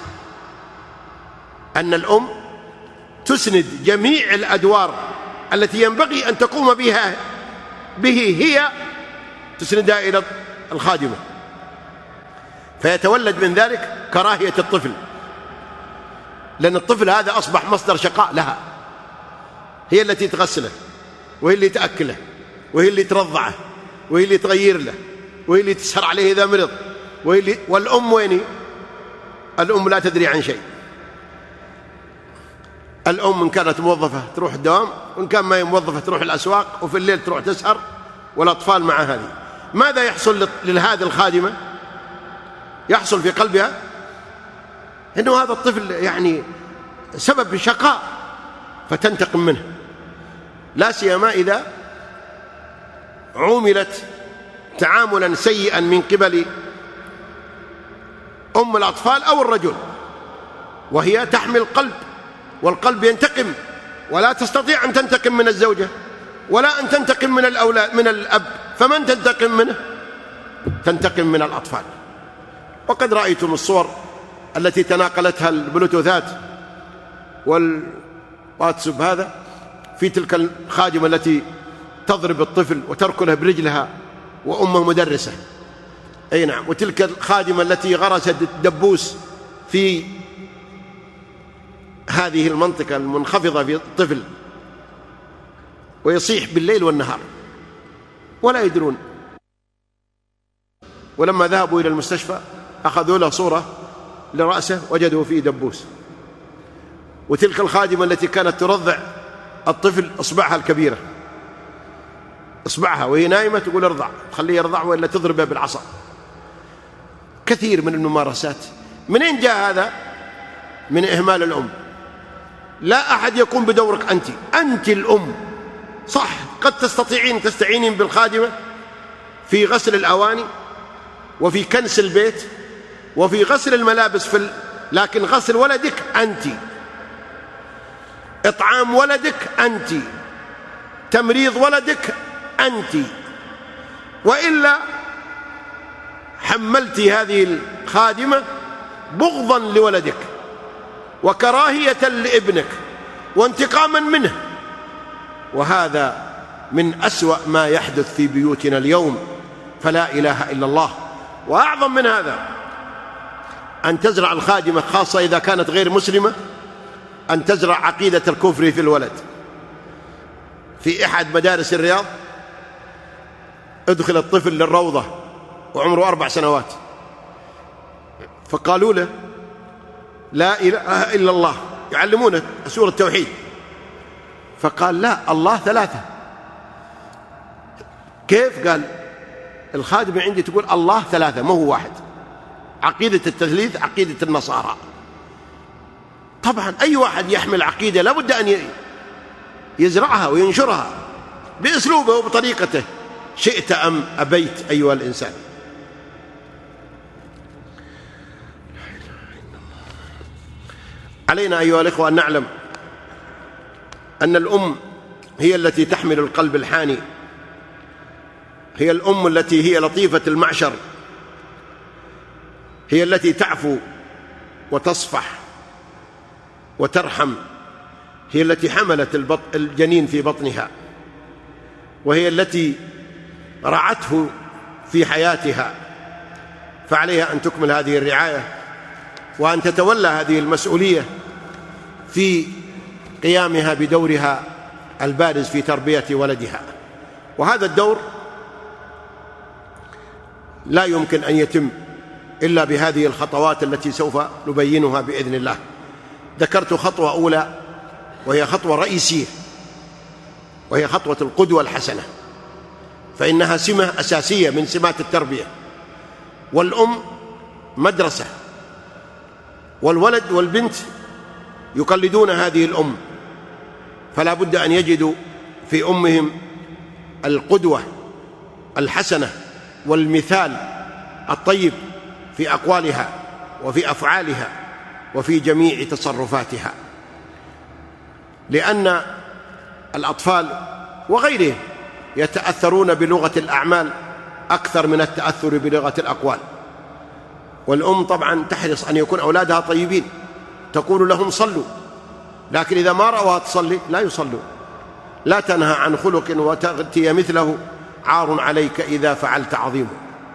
أن الأم تسند جميع الأدوار التي ينبغي أن تقوم بها به هي تسندها إلى الخادمة، فيتولد من ذلك كراهية الطفل، لأن الطفل هذا أصبح مصدر شقاء لها. هي التي تغسله، وهي اللي تأكله، وهي اللي ترضعه، وهي اللي تغير له، وهي اللي تسهر عليه إذا مرض، وهي اللي... والأم وين؟ الأم لا تدري عن شيء. الأم إن كانت موظفة تروح الدوام، وإن كان ما هي موظفة تروح الأسواق، وفي الليل تروح تسهر، والأطفال مع هذه. ماذا يحصل لهذه الخادمة؟ يحصل في قلبها إنه هذا الطفل يعني سبب شقاء، فتنتقم منه، لا سيما إذا عوملت تعاملا سيئا من قبل أم الأطفال أو الرجل، وهي تحمل قلب، والقلب ينتقم، ولا تستطيع أن تنتقم من الزوجة ولا أن تنتقم من الأولاد من الأب، فمن تنتقم منه؟ تنتقم من الأطفال. وقد رأيتم الصور التي تناقلتها البلوتوثات والواتساب هذا في تلك الخادمة التي تضرب الطفل وتركله برجلها وأمه مدرسة. أي نعم. وتلك الخادمة التي غرست الدبوس في هذه المنطقة المنخفضة في الطفل، ويصيح بالليل والنهار ولا يدرون. ولما ذهبوا إلى المستشفى أخذوا له صورة لرأسه وجدوا فيه دبوس. وتلك الخادمة التي كانت ترضع الطفل إصبعها الكبيرة، إصبعها وهي نائمة تقول ارضع، تخليه يرضع وإلا تضربه بالعصا. كثير من الممارسات. منين جاء هذا؟ من إهمال الأم. لا أحد يقوم بدورك أنت، أنت الأم. صح، قد تستطيعين تستعينين بالخادمة في غسل الأواني وفي كنس البيت وفي غسل الملابس في ال... لكن غسل ولدك أنت، إطعام ولدك أنت، تمريض ولدك أنت، وإلا حملت هذه الخادمة بغضا لولدك وكراهية لابنك وانتقاما منه. وهذا من أسوأ ما يحدث في بيوتنا اليوم، فلا إله إلا الله. وأعظم من هذا أن تزرع الخادمة، خاصة إذا كانت غير مسلمة، أن تزرع عقيدة الكفر في الولد. في أحد مدارس الرياض ادخل الطفل للروضة وعمره أربع سنوات، فقالوا له لا إله إلا الله، يعلمونه سورة التوحيد، فقال لا، الله ثلاثة. كيف؟ قال الخادمة عندي تقول الله ثلاثة، ما هو واحد. عقيدة التثليث عقيدة النصارى. طبعا أي واحد يحمل عقيدة لابد أن يزرعها وينشرها بأسلوبه وبطريقته، شئت أم أبيت أيها الإنسان. علينا أيها الإخوة أن نعلم أن الأم هي التي تحمل القلب الحاني، هي الأم التي هي لطيفة المعشر، هي التي تعفو وتصفح وترحم، هي التي حملت الجنين في بطنها، وهي التي رعته في حياتها، فعليها أن تكمل هذه الرعاية وأن تتولى هذه المسؤولية في قيامها بدورها البارز في تربية ولدها. وهذا الدور لا يمكن أن يتم إلا بهذه الخطوات التي سوف نبينها بإذن الله. ذكرت خطوة أولى وهي خطوة رئيسية، وهي خطوة القدوة الحسنة، فإنها سمة أساسية من سمات التربية. والأم مدرسة، والولد والبنت يقلدون هذه الأم، فلا بد أن يجدوا في أمهم القدوة الحسنة والمثال الطيب في أقوالها وفي أفعالها وفي جميع تصرفاتها، لأن الأطفال وغيرهم يتأثرون بلغة الأعمال أكثر من التأثر بلغة الأقوال. والأم طبعا تحرص أن يكون أولادها طيبين، تقول لهم صلوا، لكن إذا ما رأوها تصلي لا يصلوا. لا تنهى عن خلق وتأتي مثله، عار عليك إذا فعلت عظيم.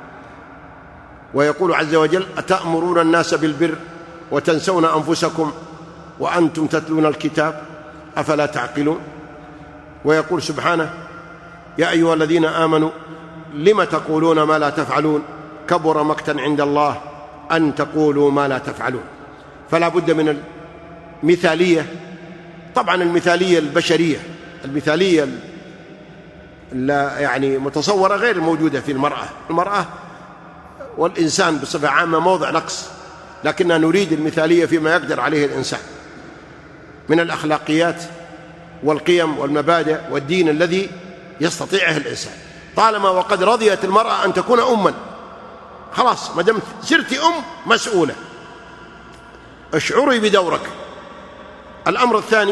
ويقول عز وجل أتأمرون الناس بالبر وتنسون أنفسكم وأنتم تتلون الكتاب أفلا تعقلون. ويقول سبحانه يا أيها الذين آمنوا لم تقولون ما لا تفعلون كبر مقتا عند الله أن تقولوا ما لا تفعلون. فلا بد من المثالية، طبعا المثالية البشرية، المثالية لا يعني متصورة غير موجودة في المرأة. المرأة والإنسان بصفة عامة موضع نقص، لكننا نريد المثالية فيما يقدر عليه الإنسان من الأخلاقيات والقيم والمبادئ والدين الذي يستطيعه الإنسان، طالما وقد رضيت المرأة أن تكون أماً. خلاص ما دمت صرت أم مسؤولة، اشعري بدورك. الأمر الثاني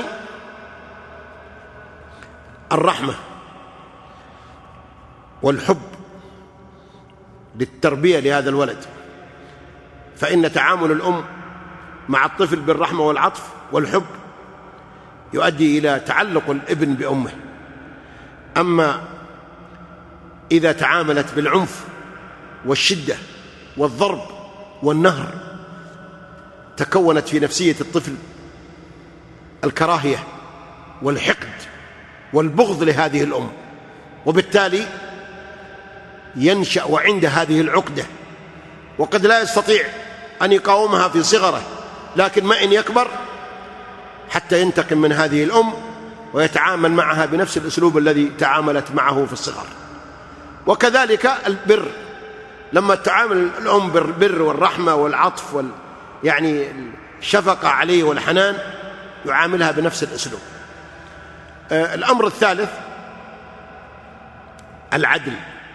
الرحمة والحب للتربية لهذا الولد، فإن تعامل الأم مع الطفل بالرحمة والعطف والحب يؤدي إلى تعلق الابن بأمه. أما إذا تعاملت بالعنف والشدة والضرب والنهر تكونت في نفسية الطفل الكراهية والحقد والبغض لهذه الأم، وبالتالي ينشأ وعند هذه العقدة، وقد لا يستطيع أن يقاومها في صغره، لكن ما إن يكبر حتى ينتقم من هذه الأم ويتعامل معها بنفس الأسلوب الذي تعاملت معه في الصغر. وكذلك البر، لما تعامل الأم بالبر والرحمة والعطف وال يعني الشفقة عليه والحنان يعاملها بنفس الأسلوب. آه الأمر الثالث العدل.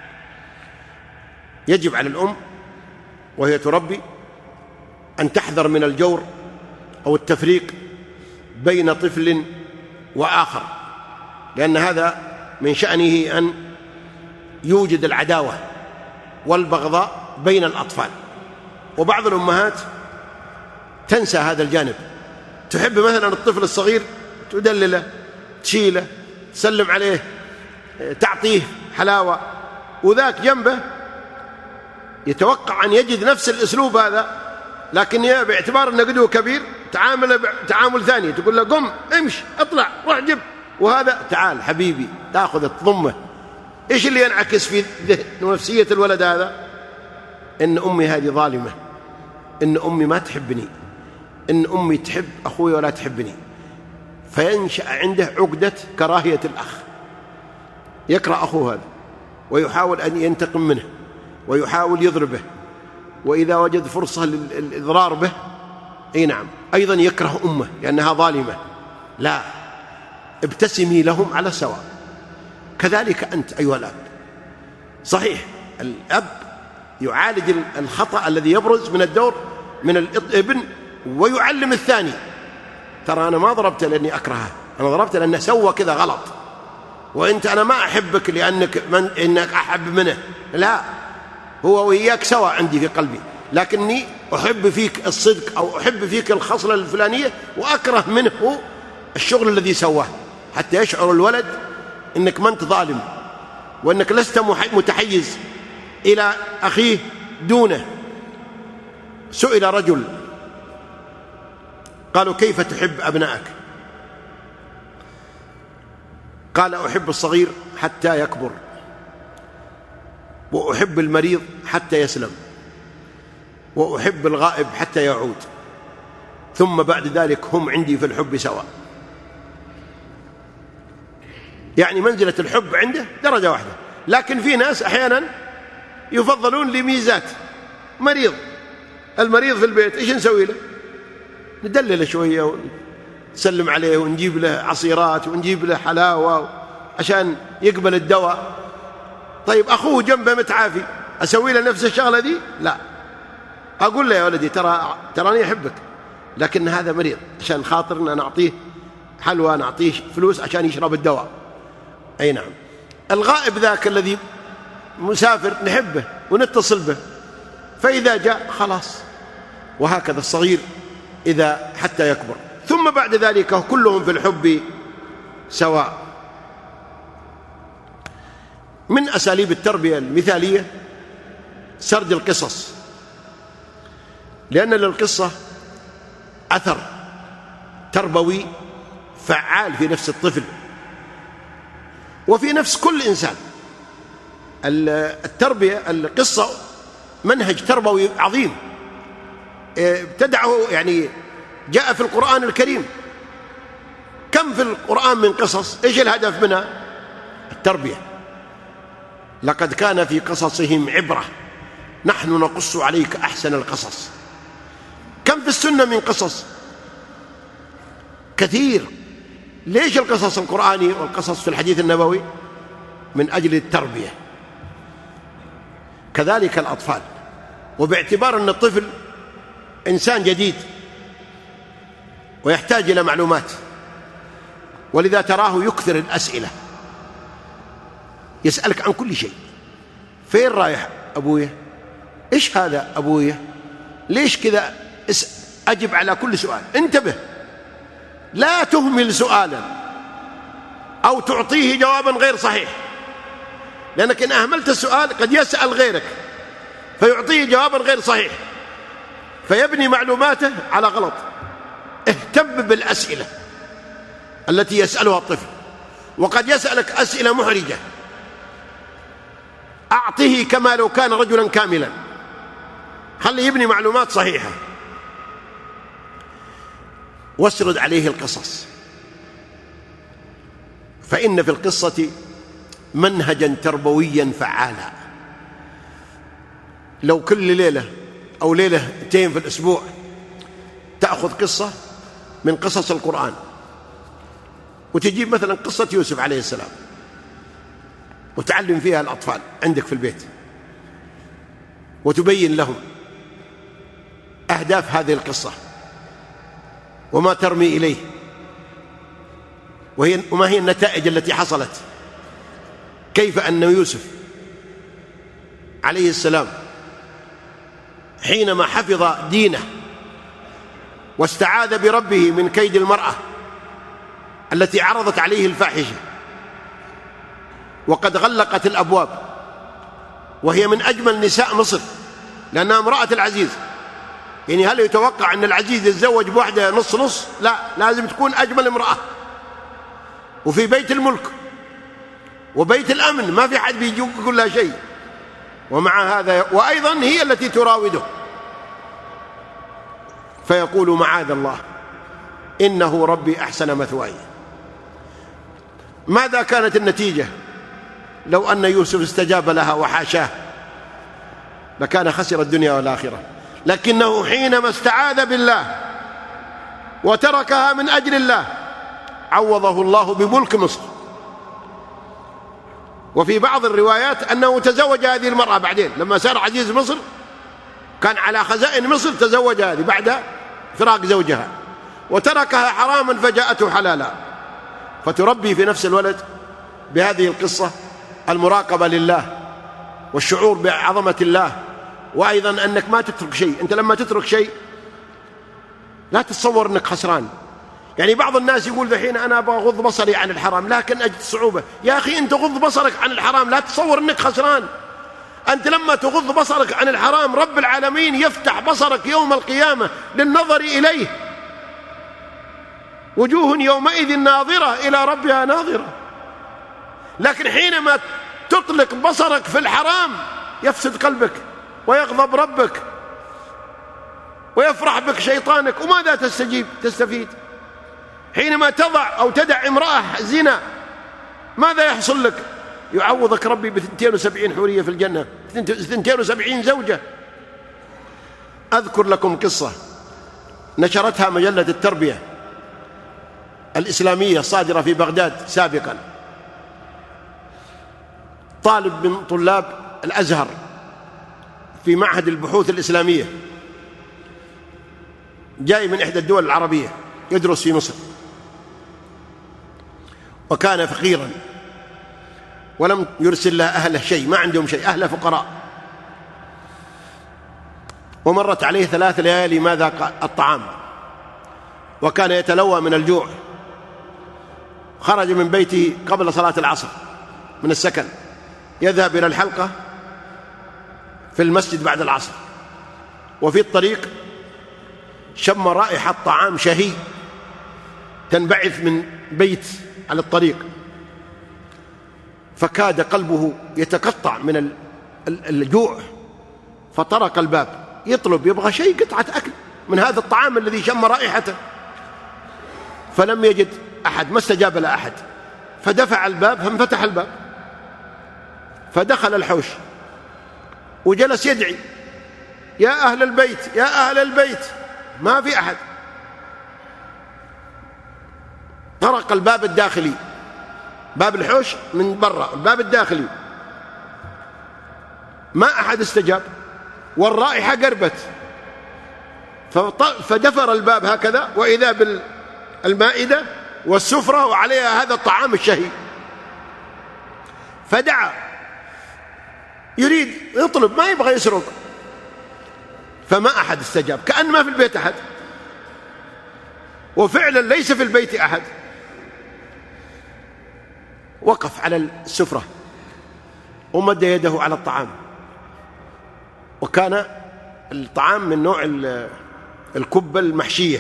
يجب على الأم وهي تربي أن تحذر من الجور أو التفريق بين طفل وآخر، لأن هذا من شأنه أن يوجد العداوة والبغضاء بين الأطفال. وبعض الأمهات تنسى هذا الجانب، تحب مثلا الطفل الصغير تدلله، تشيله، تسلم عليه، تعطيه حلاوة، وذاك جنبه يتوقع أن يجد نفس الأسلوب هذا، لكن باعتبار أنه قدوه كبير تعامل تعامل ثاني، تقول له قم امشي اطلع روح جب، وهذا تعال حبيبي تأخذ تضمه. إيش اللي ينعكس في نفسية الولد هذا؟ إن أمي هذه ظالمة، إن أمي ما تحبني، إن أمي تحب أخوي ولا تحبني، فينشأ عنده عقدة كراهية الأخ، يكره أخوه هذا ويحاول أن ينتقم منه ويحاول يضربه، وإذا وجد فرصة للإضرار به أي نعم أيضا يكره أمه لأنها ظالمة. لا، ابتسمي لهم على سواء. كذلك أنت أيها الأب، صحيح الأب يعالج الخطأ الذي يبرز من الدور من الابن ويعلم الثاني، ترى أنا ما ضربته لأني أكرهه، أنا ضربته لأنه سوى كذا غلط، وأنت أنا ما أحبك لأنك من إنك أحب منه، لا، هو وإياك سواء عندي في قلبي، لكني أحب فيك الصدق أو أحب فيك الخصلة الفلانية وأكره منه الشغل الذي سواه، حتى يشعر الولد إنك ما أنت ظالم وإنك لست متحيز إلى أخيه دونه. سئل رجل قالوا كيف تحب أبنائك؟ قال أحب الصغير حتى يكبر، وأحب المريض حتى يسلم، وأحب الغائب حتى يعود، ثم بعد ذلك هم عندي في الحب سواء. يعني منزلة الحب عنده درجة واحدة، لكن في ناس أحيانا يفضلون لميزات. مريض، المريض في البيت إيش نسوي له؟ ندلله شوية ونسلم عليه ونجيب له عصيرات ونجيب له حلاوة عشان يقبل الدواء. طيب أخوه جنبه متعافي، أسوي له نفس الشغلة دي؟ لا، أقول له يا ولدي ترى تراني أحبك، لكن هذا مريض، عشان خاطرنا نعطيه حلوى، نعطيه فلوس عشان يشرب الدواء. أي نعم. الغائب ذاك الذي مسافر نحبه ونتصل به، فإذا جاء خلاص. وهكذا الصغير إذا حتى يكبر، ثم بعد ذلك كلهم في الحب سواء. من أساليب التربية المثالية سرد القصص، لأن للقصة أثر تربوي فعال في نفس الطفل وفي نفس كل إنسان. التربية القصة منهج تربوي عظيم ابتدعه، يعني جاء في القرآن الكريم. كم في القرآن من قصص؟ إيش الهدف منها؟ التربية. لقد كان في قصصهم عبرة نحن نقص عليك أحسن القصص. كم في السنة من قصص؟ كثير. ليش القصص القرآني والقصص في الحديث النبوي؟ من أجل التربية. كذلك الأطفال، وباعتبار أن الطفل إنسان جديد ويحتاج إلى معلومات، ولذا تراه يكثر الأسئلة، يسألك عن كل شيء. فين رايح أبويا؟ إيش هذا أبويا؟ ليش كذا؟ أجب على كل سؤال. انتبه، لا تهمل سؤالا أو تعطيه جوابا غير صحيح، لأنك إن أهملت السؤال قد يسأل غيرك فيعطيه جوابا غير صحيح فيبني معلوماته على غلط. اهتم بالأسئلة التي يسألها الطفل، وقد يسألك أسئلة محرجة، أعطه كما لو كان رجلا كاملا. خلي يبني معلومات صحيحة، واسرد عليه القصص، فإن في القصة منهجا تربويا فعالا. لو كل ليلة أو ليلتين في الأسبوع تأخذ قصة من قصص القرآن وتجيب مثلا قصة يوسف عليه السلام وتعلم فيها الأطفال عندك في البيت وتبين لهم أهداف هذه القصة وما ترمي إليه وهي وما هي النتائج التي حصلت، كيف أن يوسف عليه السلام حينما حفظ دينه واستعاذ بربه من كيد المرأة التي عرضت عليه الفاحشة وقد غلقت الأبواب، وهي من أجمل نساء مصر لأنها امرأة العزيز. يعني هل يتوقع أن العزيز يتزوج بواحدة نص نص؟ لا، لازم تكون أجمل امرأة، وفي بيت الملك وبيت الأمن ما في حد بيجوك يقول لها شيء، ومع هذا وأيضا هي التي تراوده، فيقول معاذ الله إنه ربي أحسن مثواي. ماذا كانت النتيجة لو أن يوسف استجاب لها وحاشاه؟ لكان خسر الدنيا والآخرة، لكنه حينما استعاذ بالله وتركها من أجل الله عوضه الله بملك مصر. وفي بعض الروايات أنه تزوج هذه المرأة بعدين لما صار عزيز مصر، كان على خزائن مصر، تزوج هذه بعد فراق زوجها وتركها حراما فجاءته حلالا. فتربي في نفس الولد بهذه القصة المراقبة لله والشعور بعظمة الله، وأيضا أنك ما تترك شيء. أنت لما تترك شيء لا تتصور أنك خسران. يعني بعض الناس يقول ذحين أنا بغض بصري عن الحرام لكن أجد صعوبة. يا أخي أنت غض بصرك عن الحرام لا تتصور أنك خسران. أنت لما تغض بصرك عن الحرام رب العالمين يفتح بصرك يوم القيامة للنظر إليه، وجوه يومئذ ناظرة إلى ربها ناظرة. لكن حينما تطلق بصرك في الحرام يفسد قلبك ويغضب ربك ويفرح بك شيطانك، وماذا تستجيب تستفيد؟ حينما تضع أو تدع امرأة زنا ماذا يحصل لك؟ يعوضك ربي باثنتين وسبعين حورية في الجنة، اثنتين وسبعين زوجة. أذكر لكم قصة نشرتها مجلة التربية الإسلامية الصادرة في بغداد سابقا. طالب من طلاب الأزهر في معهد البحوث الإسلامية جاي من إحدى الدول العربية يدرس في مصر، وكان فقيرا ولم يرسل لها أهله شيء، ما عندهم شيء، أهله فقراء. ومرت عليه ثلاث ليالي ما ذاق الطعام وكان يتلوى من الجوع. خرج من بيته قبل صلاة العصر من السكن يذهب إلى الحلقة في المسجد بعد العصر، وفي الطريق شم رائحة طعام شهي تنبعث من بيت على الطريق، فكاد قلبه يتقطع من الجوع، فطرق الباب يطلب يبغى شيء قطعة أكل من هذا الطعام الذي شم رائحته، فلم يجد أحد، ما استجاب لأحد، فدفع الباب فانفتح الباب، فدخل الحوش وجلس يدعي يا أهل البيت يا أهل البيت، ما في أحد. طرق الباب الداخلي، باب الحوش من برا، الباب الداخلي ما أحد استجاب، والرائحة قربت، فدفر الباب هكذا وإذا بالمائدة والسفرة وعليها هذا الطعام الشهي، فدعا يريد يطلب ما يبغى يسرق، فما أحد استجاب، كأن ما في البيت أحد، وفعلا ليس في البيت أحد. وقف على السفرة ومد يده على الطعام، وكان الطعام من نوع الكبة المحشية،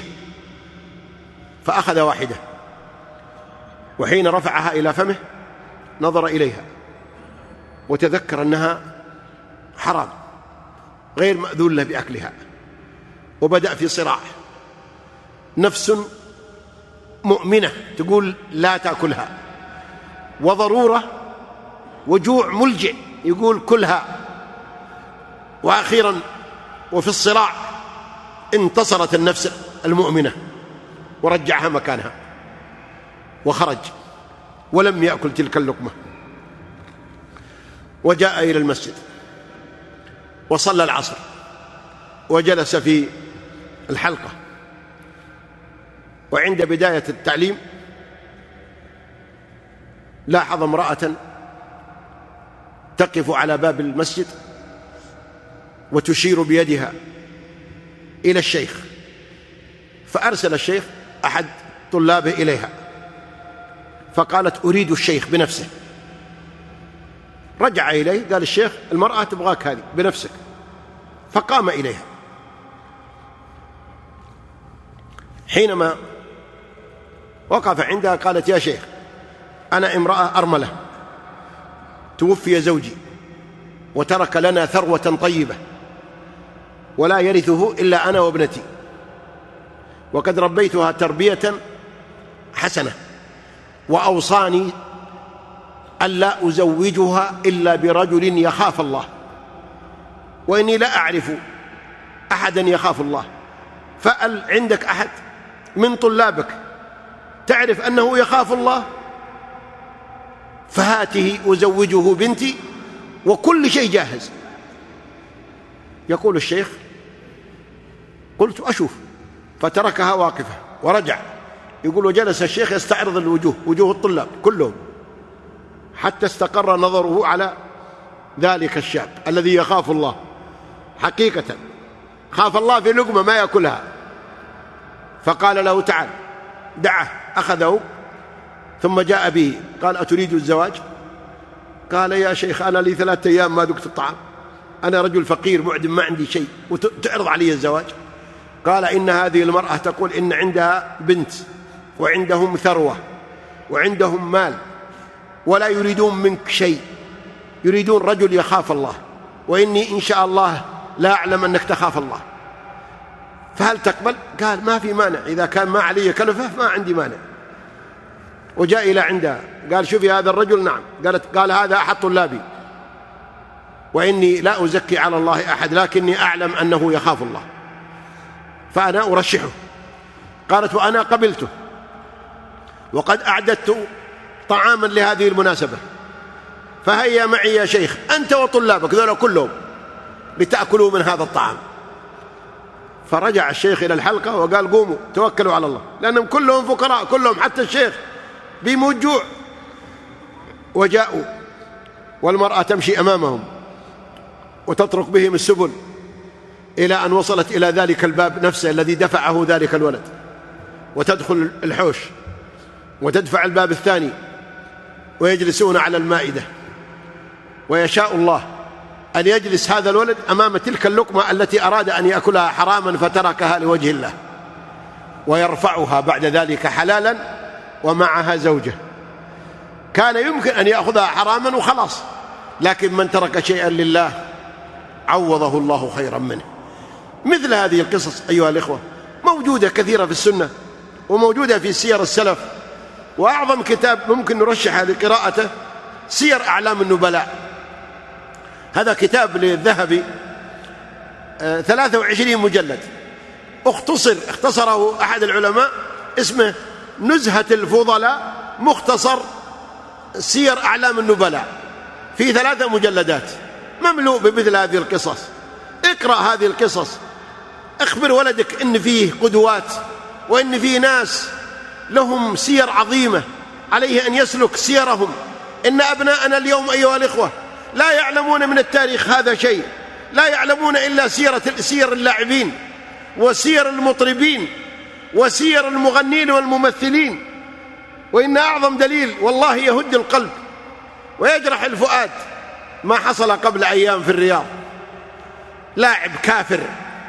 فأخذ واحدة، وحين رفعها إلى فمه نظر إليها وتذكر أنها حرام، غير مأذون له بأكلها، وبدأ في صراع. نفس مؤمنة تقول لا تأكلها، وضرورة وجوع ملجئ يقول كلها. وأخيرا وفي الصراع انتصرت النفس المؤمنة ورجعها مكانها وخرج ولم يأكل تلك اللقمة، وجاء إلى المسجد وصلى العصر وجلس في الحلقة. وعند بداية التعليم لاحظ امرأة تقف على باب المسجد وتشير بيدها إلى الشيخ، فأرسل الشيخ أحد طلابه إليها فقالت أريد الشيخ بنفسه. رجع إليه قال الشيخ المرأة تبغاك هذه بنفسك، فقام إليها. حينما وقف عندها قالت يا شيخ أنا امرأة أرملة، توفي زوجي وترك لنا ثروة طيبة ولا يرثه إلا أنا وابنتي، وقد ربيتها تربية حسنة، وأوصاني ألا أزوجها إلا برجل يخاف الله، وإني لا أعرف أحدا يخاف الله، فأل عندك أحد من طلابك تعرف أنه يخاف الله فهاته أزوجه بنتي وكل شيء جاهز. يقول الشيخ قلت أشوف، فتركها واقفة ورجع. يقول وجلس الشيخ يستعرض الوجوه، وجوه الطلاب كلهم، حتى استقر نظره على ذلك الشاب الذي يخاف الله حقيقة، خاف الله في لقمة ما يأكلها. فقال له تعال، دعه، أخذه ثم جاء به قال أتريد الزواج؟ قال يا شيخ أنا لي ثلاثة أيام ما ذقت الطعام، أنا رجل فقير معدم ما عندي شيء وتعرض علي الزواج؟ قال إن هذه المرأة تقول إن عندها بنت وعندهم ثروة وعندهم مال ولا يريدون منك شيء، يريدون رجل يخاف الله، وإني إن شاء الله لا أعلم أنك تخاف الله، فهل تقبل؟ قال ما في مانع، إذا كان ما علي كلفة ما عندي مانع. وجاء إلى عندها قال شوفي هذا الرجل، نعم. قالت قال هذا أحد طلابي وإني لا أزكي على الله أحد لكني أعلم أنه يخاف الله فأنا أرشحه. قالت وأنا قبلته وقد أعددت طعاما لهذه المناسبة، فهيا معي يا شيخ أنت وطلابك ذولا كلهم لتأكلوا من هذا الطعام. فرجع الشيخ إلى الحلقة وقال قوموا توكلوا على الله، لأنهم كلهم فقراء كلهم حتى الشيخ بيموت جوع. وجاءوا والمرأة تمشي أمامهم وتطرق بهم السبل إلى أن وصلت إلى ذلك الباب نفسه الذي دفعه ذلك الولد، وتدخل الحوش وتدفع الباب الثاني ويجلسون على المائدة، ويشاء الله أن يجلس هذا الولد أمام تلك اللقمة التي أراد أن يأكلها حراما فتركها لوجه الله، ويرفعها بعد ذلك حلالا ومعها زوجة. كان يمكن أن يأخذها حراما وخلاص، لكن من ترك شيئا لله عوضه الله خيرا منه. مثل هذه القصص أيها الإخوة موجودة كثيرة في السنة وموجودة في سير السلف، وأعظم كتاب ممكن نرشحه لقراءته سير أعلام النبلاء. هذا كتاب للذهبي ثلاثة وعشرين مجلد، اختصر اختصره أحد العلماء اسمه نزهة الفضلاء مختصر سير أعلام النبلاء، في ثلاثة مجلدات مملوء بمثل هذه القصص. اقرأ هذه القصص، اخبر ولدك إن فيه قدوات وإن فيه ناس لهم سير عظيمة عليه أن يسلك سيرهم. إن أبناءنا اليوم أيها الإخوة لا يعلمون من التاريخ هذا شيء، لا يعلمون إلا سيرة سير اللاعبين وسير المطربين وسير المغنين والممثلين. وإن أعظم دليل والله يهد القلب ويجرح الفؤاد ما حصل قبل أيام في الرياض. لاعب كافر،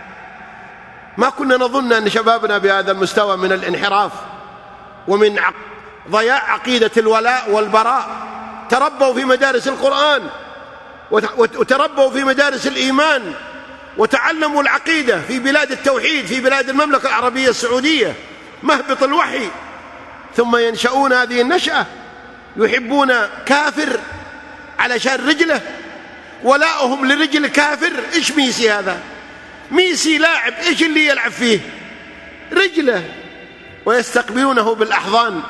ما كنا نظن أن شبابنا بهذا المستوى من الانحراف ومن ضياع عقيدة الولاء والبراء، تربوا في مدارس القرآن وتربوا في مدارس الإيمان وتعلموا العقيدة في بلاد التوحيد، في بلاد المملكة العربية السعودية مهبط الوحي، ثم ينشؤون هذه النشأة يحبون كافر علشان رجله، ولاؤهم لرجل كافر. إيش ميسي هذا؟ ميسي لاعب، إيش اللي يلعب فيه؟ رجله. ويستقبلونه بالأحضان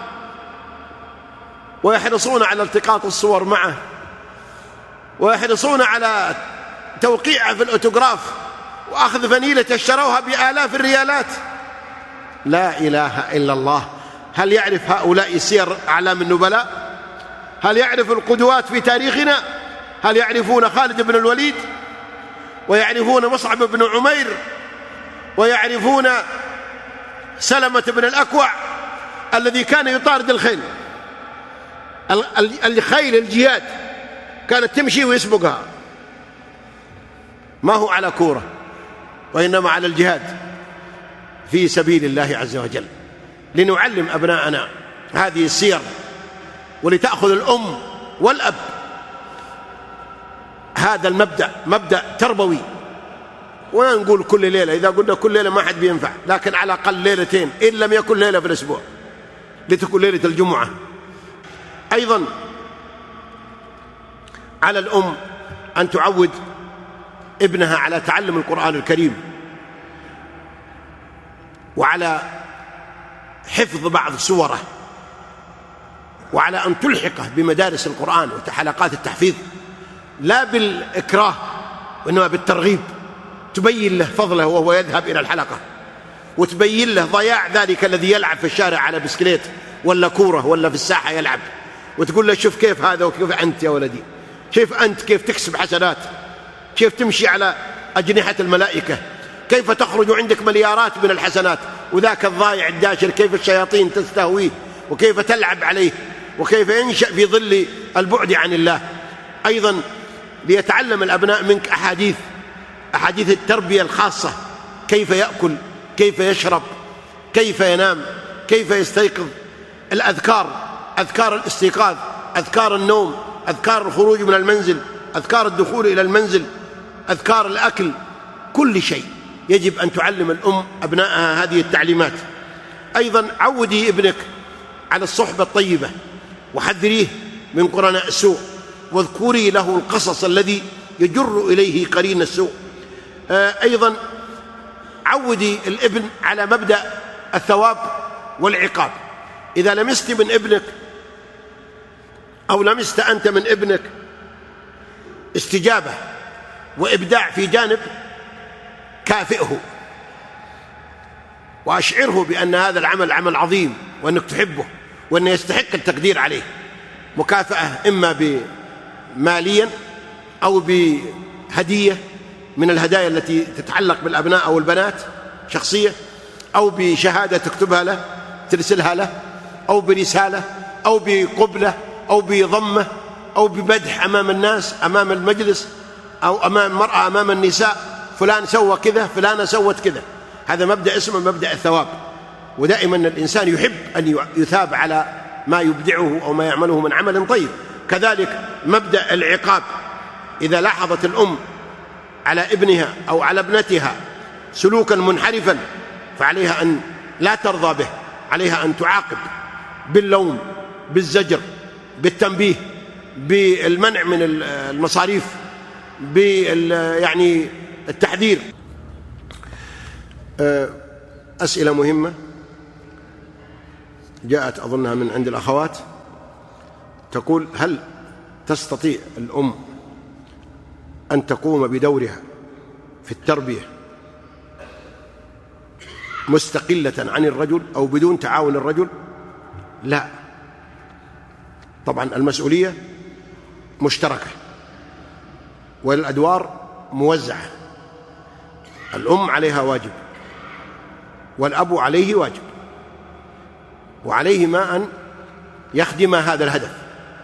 ويحرصون على التقاط الصور معه، ويحرصون على توقيعه في الأوتوغراف وأخذ فنيلة اشتروها بآلاف الريالات. لا إله إلا الله. هل يعرف هؤلاء سير أعلام النبلاء؟ هل يعرف القدوات في تاريخنا؟ هل يعرفون خالد بن الوليد، ويعرفون مصعب بن عمير، ويعرفون سلمة بن الأكوع الذي كان يطارد الخيل؟ الخيل الجياد كانت تمشي ويسبقها، ما هو على كورة، وإنما على الجهاد في سبيل الله عز وجل، لنعلم أبناءنا هذه السير، ولتأخذ الأم والأب هذا المبدأ، مبدأ تربوي. ونقول كل ليلة، إذا قلنا كل ليلة ما حد بينفع، لكن على الأقل ليلتين إن لم يكن ليلة في الأسبوع، لتكون ليلة الجمعة. أيضا على الأم أن تعود ابنها على تعلم القرآن الكريم، وعلى حفظ بعض سوره، وعلى أن تلحقه بمدارس القرآن وحلقات التحفيظ، لا بالإكراه وإنما بالترغيب. تبين له فضله وهو يذهب إلى الحلقة، وتبين له ضياع ذلك الذي يلعب في الشارع على بسكليت ولا كورة ولا في الساحة يلعب، وتقول له شوف كيف هذا وكيف أنت يا ولدي، كيف أنت كيف تكسب حسنات، كيف تمشي على أجنحة الملائكة، كيف تخرج عندك مليارات من الحسنات، وذاك الضايع الداشر كيف الشياطين تستهويه وكيف تلعب عليه وكيف ينشأ في ظل البعد عن الله. أيضا ليتعلم الأبناء منك أحاديث أحاديث التربية الخاصة، كيف يأكل، كيف يشرب، كيف ينام، كيف يستيقظ، الأذكار، أذكار الاستيقاظ، أذكار النوم، أذكار الخروج من المنزل، أذكار الدخول إلى المنزل، أذكار الأكل، كل شيء يجب أن تعلم الأم أبنائها هذه التعليمات. أيضا عودي ابنك على الصحبة الطيبة، وحذريه من قرناء السوء، واذكري له القصص الذي يجر إليه قرين السوء. أيضا عودي الابن على مبدأ الثواب والعقاب. إذا لمست من ابنك أو لمست أنت من ابنك استجابة وإبداع في جانب، كافئه وأشعره بأن هذا العمل عمل عظيم، وأنك تحبه، وأنه يستحق التقدير عليه، مكافأة إما بماليا أو بهدية من الهدايا التي تتعلق بالأبناء أو البنات شخصية، أو بشهادة تكتبها له ترسلها له، أو برسالة، أو بقبلة، أو بضمة، أو بمدح أمام الناس، أمام المجلس، أو أمام المرأة، أمام النساء، فلان سوى كذا، فلانة سوت كذا. هذا مبدأ اسمه مبدأ الثواب. ودائما الإنسان يحب أن يثاب على ما يبدعه أو ما يعمله من عمل طيب. كذلك مبدأ العقاب، إذا لاحظت الأم على ابنها أو على ابنتها سلوكا منحرفا فعليها أن لا ترضى به، عليها أن تعاقب باللوم، بالزجر، بالتنبيه، بالمنع من المصاريف، بال يعني التحذير. أسئلة مهمة جاءت أظنها من عند الأخوات، تقول: هل تستطيع الأم أن تقوم بدورها في التربية مستقلة عن الرجل أو بدون تعاون الرجل؟ لا، طبعا المسؤولية مشتركة والأدوار موزعة. الأم عليها واجب، والأب عليه واجب، وعليهما أن يخدما هذا الهدف،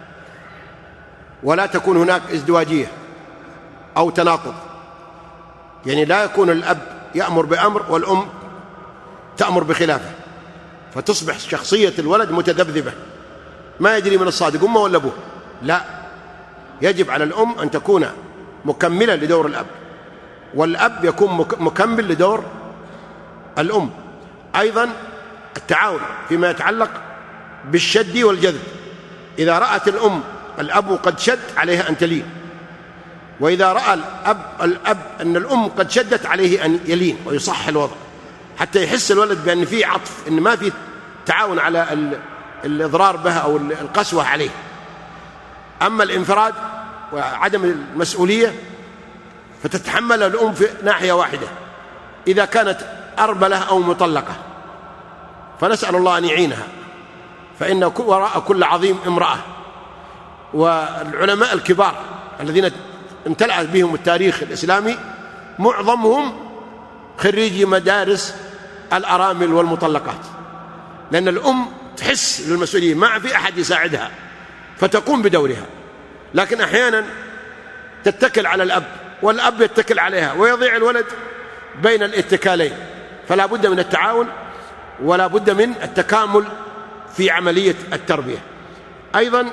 ولا تكون هناك ازدواجية أو تناقض. يعني لا يكون الأب يأمر بأمر والأم تأمر بخلافه، فتصبح شخصية الولد متذبذبة، ما يدري من الصادق أمه ولا أبوه. لا، يجب على الأم أن تكون مكملة لدور الأب، والأب يكون مكمل لدور الأم. أيضا التعاون فيما يتعلق بالشد والجذب، إذا رأت الأم الأب قد شد عليها أن تلين، وإذا رأى الأب, الأب أن الأم قد شدت عليه أن يلين ويصح الوضع، حتى يحس الولد بأن فيه عطف، أن ما في تعاون على الإضرار بها أو القسوة عليه. أما الانفراد وعدم المسؤولية فتتحمل الأم في ناحية واحدة إذا كانت أرملة أو مطلقة، فنسأل الله أن يعينها، فإن وراء كل عظيم امرأة. والعلماء الكبار الذين امتلأ بهم التاريخ الإسلامي معظمهم خريجي مدارس الأرامل والمطلقات، لأن الأم تحس بالمسؤولية، ما في أحد يساعدها فتقوم بدورها، لكن أحيانا تتكل على الأب والأب يتكل عليها ويضيع الولد بين الاتكالين. فلا بد من التعاون ولا بد من التكامل في عملية التربية. أيضا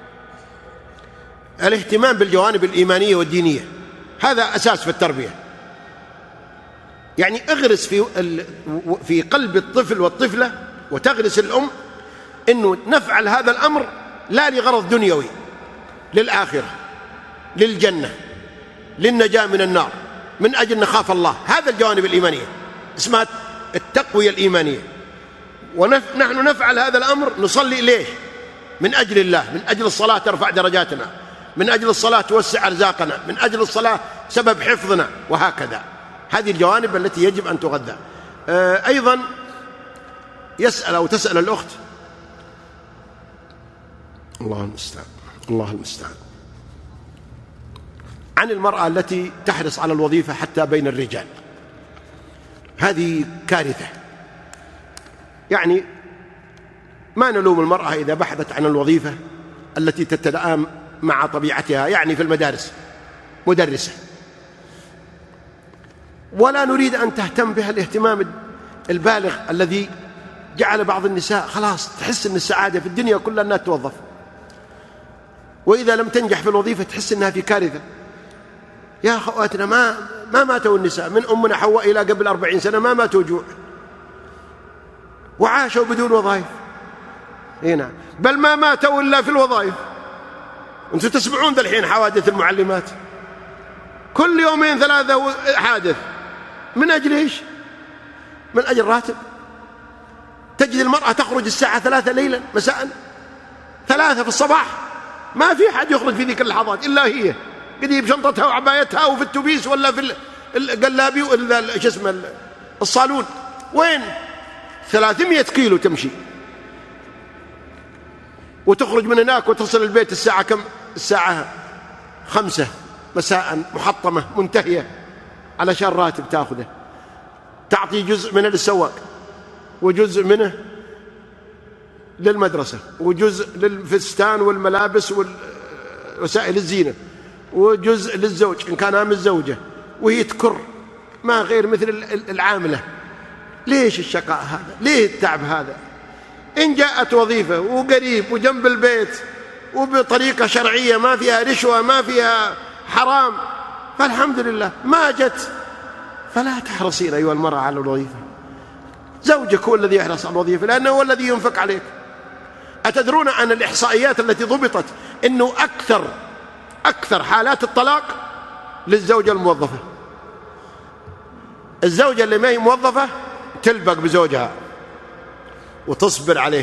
الاهتمام بالجوانب الإيمانية والدينية، هذا أساس في التربية. يعني اغرس في في قلب الطفل والطفلة وتغرس الأم إنه نفعل هذا الأمر لا لغرض دنيوي، للآخرة، للجنة، للنجاة من النار، من أجل نخاف الله. هذا الجوانب الإيمانية اسمها التقوية الإيمانية. ونحن نفعل هذا الأمر، نصلي ليش؟ من أجل الله، من أجل الصلاة ترفع درجاتنا، من أجل الصلاة توسع أرزاقنا، من أجل الصلاة سبب حفظنا، وهكذا. هذه الجوانب التي يجب أن تغذى. أيضا يسأل أو تسأل الأخت، الله المستعان الله المستعان عن المرأة التي تحرص على الوظيفة حتى بين الرجال. هذه كارثة. يعني ما نلوم المرأة إذا بحثت عن الوظيفة التي تتلائم مع طبيعتها، يعني في المدارس مدرسة، ولا نريد أن تهتم بها الاهتمام البالغ الذي جعل بعض النساء خلاص تحس أن السعادة في الدنيا كلها أنها توظف، وإذا لم تنجح في الوظيفة تحس أنها في كارثة. يا أخواتنا، ما ما ماتوا النساء من أمنا حواء إلى قبل أربعين سنة، ما ماتوا جوع وعاشوا بدون وظائف. هنا بل ما ماتوا إلا في الوظائف. أنتم تسمعون ذا الحين حوادث المعلمات، كل يومين ثلاثة حادث. من أجل إيش؟ من أجل راتب. تجد المرأة تخرج الساعة ثلاثة ليلا مساء، ثلاثة في الصباح، ما في أحد يخرج في ذيك اللحظات إلا هي، قد بشنطتها وعبايتها وفي التوبيس ولا في القلابي ولا شو اسمه الصالون. وين؟ ثلاثمية كيلو تمشي، وتخرج من هناك وتصل البيت الساعة كم؟ الساعة خمسة مساء، محطمة منتهية، علشان راتب تأخذه. تعطي جزء منه للسواق، وجزء منه للمدرسة، وجزء للفستان والملابس ووسائل الزينة، وجزء للزوج إن كان متزوجة، وهي تكر ما غير مثل العاملة. ليش الشقاء هذا؟ ليه التعب هذا؟ إن جاءت وظيفة وقريب وجنب البيت وبطريقة شرعية ما فيها رشوة ما فيها حرام فالحمد لله. ما جت فلا تحرصين أيها المرأة على الوظيفة. زوجك هو الذي يحرص على الوظيفة، لأنه هو الذي ينفق عليك. أتدرون أن الإحصائيات التي ضبطت أنه أكثر أكثر حالات الطلاق للزوجة الموظفة؟ الزوجة اللي ما هي موظفة تلبق بزوجها وتصبر عليه،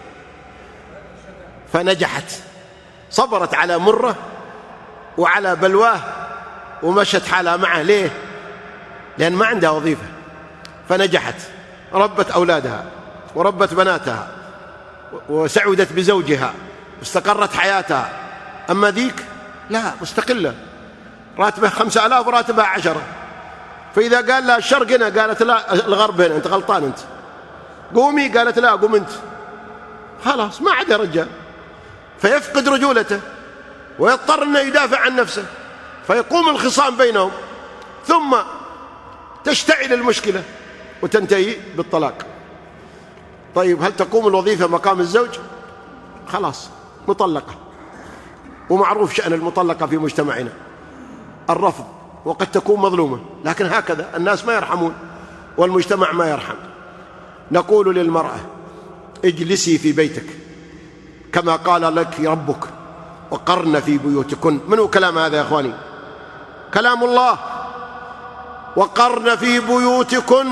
فنجحت، صبرت على مره وعلى بلواه ومشت حالها معه. ليه؟ لأن ما عندها وظيفة، فنجحت، ربت أولادها وربت بناتها وسعودت بزوجها واستقرت حياتها. أما ذيك لا، مستقلة، راتبه خمسة آلاف وراتبها عشرة، فإذا قال لها الشرق هنا قالت لا الغرب هنا، أنت غلطان، أنت قومي، قالت لا قوم أنت، خلاص ما عاد رجال، فيفقد رجولته ويضطر أنه يدافع عن نفسه، فيقوم الخصام بينهم، ثم تشتعل المشكلة وتنتهي بالطلاق. طيب هل تقوم الوظيفة مقام الزوج؟ خلاص مطلقة. ومعروف شأن المطلقة في مجتمعنا، الرفض وقد تكون مظلومة، لكن هكذا الناس ما يرحمون والمجتمع ما يرحم. نقول للمرأة اجلسي في بيتك كما قال لك ربك وقرن في بيوتكن. منو كلام هذا يا أخواني؟ كلام الله. وقرن في بيوتكن.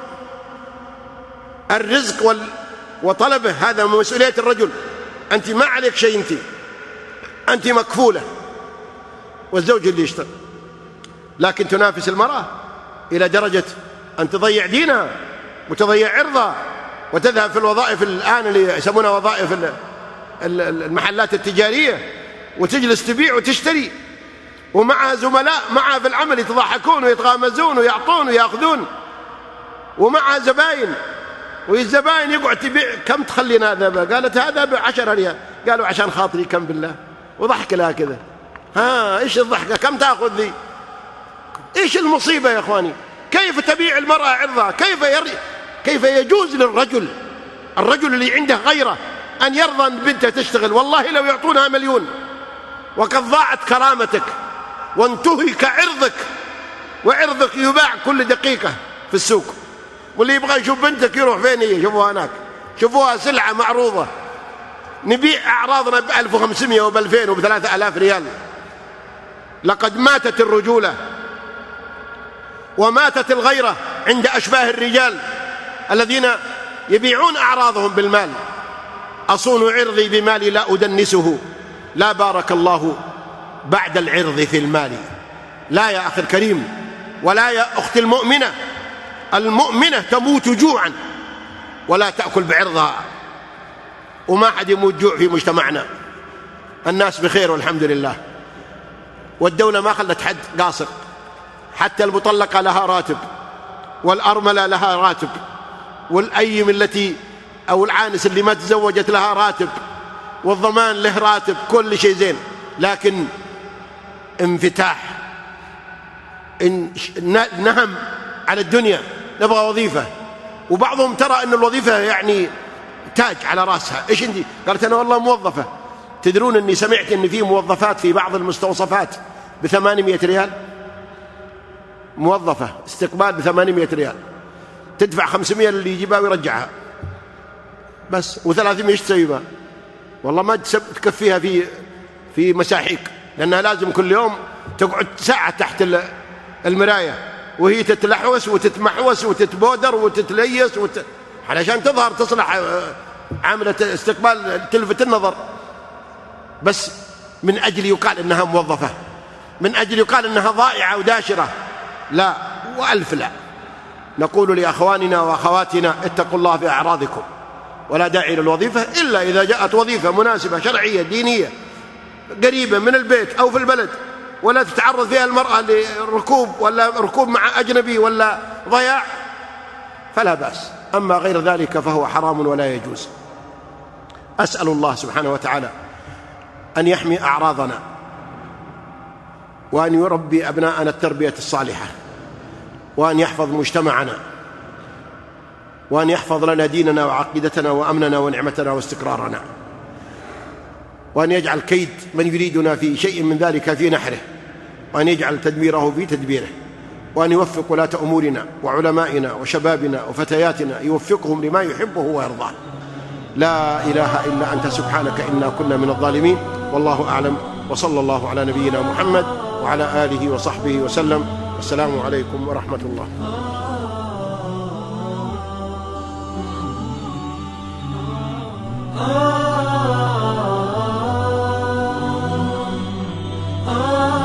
الرزق وال... وطلبه هذا من مسؤولية الرجل. أنت ما عليك شيء، أنت أنت مكفولة، والزوج اللي يشتغل. لكن تنافس المرأة إلى درجة أن تضيع دينها وتضيع عرضها وتذهب في الوظائف الآن اللي يسمونها وظائف المحلات التجارية، وتجلس تبيع وتشتري، ومعها زملاء معها في العمل يتضحكون ويتغامزون ويعطون ويأخذون، ومعها زباين، والزباين يقعد تبيع. كم تخلينا هذا؟ قالت هذا بعشرة ريال. قالوا عشان خاطري كم بالله، وضحك لها كذا. ها إيش الضحكة؟ كم تأخذ ذي؟ إيش المصيبة يا أخواني؟ كيف تبيع المرأة عرضها؟ كيف ير... كيف يجوز للرجل الرجل اللي عنده غيره أن يرضى أن بنته تشتغل؟ والله لو يعطونها مليون. وقد ضاعت كرامتك وانتهك عرضك، وعرضك يباع كل دقيقة في السوق. واللي يبغى يشوف بنتك يروح فين؟ هي شوفوها هناك، شوفوها سلعة معروضة. نبيع أعراضنا بألف وخمسمائة وبألفين وبثلاثة آلاف ريال. لقد ماتت الرجولة وماتت الغيرة عند أشباه الرجال الذين يبيعون أعراضهم بالمال. أصون عرضي بمالي لا أدنسه، لا بارك الله بعد العرض في المال. لا يا أخي الكريم، ولا يا أختي المؤمنة. المؤمنة تموت جوعا ولا تأكل بعرضها، وما حد يموت جوع في مجتمعنا. الناس بخير والحمد لله، والدولة ما خلت حد قاصر. حتى المطلقة لها راتب، والأرملة لها راتب، والأيم التي أو العانس اللي ما تزوجت لها راتب، والضمان له راتب، كل شيء زين. لكن انفتاح، إن نهم على الدنيا، نبغى وظيفة. وبعضهم ترى أن الوظيفة يعني تاج على رأسها. إيش أنت؟ قالت أنا والله موظفة. تدرون أني سمعت أن في موظفات في بعض المستوصفات بثمانمائة ريال، موظفة استقبال بثمانمائة ريال، تدفع خمسمائة اللي يجيبها ويرجعها بس، وثلاثمائة ايش تسوي بها؟ والله ما تكفيها في في مساحيق، لأنها لازم كل يوم تقعد ساعة تحت المراية وهي تتلحوس وتتمحوس وتتبودر وتتليس وت... علشان تظهر تصلح عاملة استقبال تلفت النظر، بس من أجل يقال إنها موظفة، من أجل يقال إنها ضائعة وداشرة. لا وألف لا. نقول لأخواننا وأخواتنا اتقوا الله في أعراضكم، ولا داعي للوظيفة إلا إذا جاءت وظيفة مناسبة شرعية دينية قريبة من البيت أو في البلد، ولا تتعرض فيها المرأة لركوب ولا ركوب مع أجنبي ولا ضياع، فلا بأس. أما غير ذلك فهو حرام ولا يجوز. أسأل الله سبحانه وتعالى أن يحمي أعراضنا، وأن يربي أبناءنا التربية الصالحة، وأن يحفظ مجتمعنا، وأن يحفظ لنا ديننا وعقيدتنا وأمننا ونعمتنا واستقرارنا، وأن يجعل كيد من يريدنا في شيء من ذلك في نحره، وأن يجعل تدميره في تدبيره، وأن يوفق ولاة أمورنا وعلمائنا وشبابنا وفتياتنا، يوفقهم لما يحبه ويرضاه. لا إله إلا أنت سبحانك إنا كنا من الظالمين. والله أعلم، وصلى الله على نبينا محمد وعلى آله وصحبه وسلم. والسلام عليكم ورحمة الله.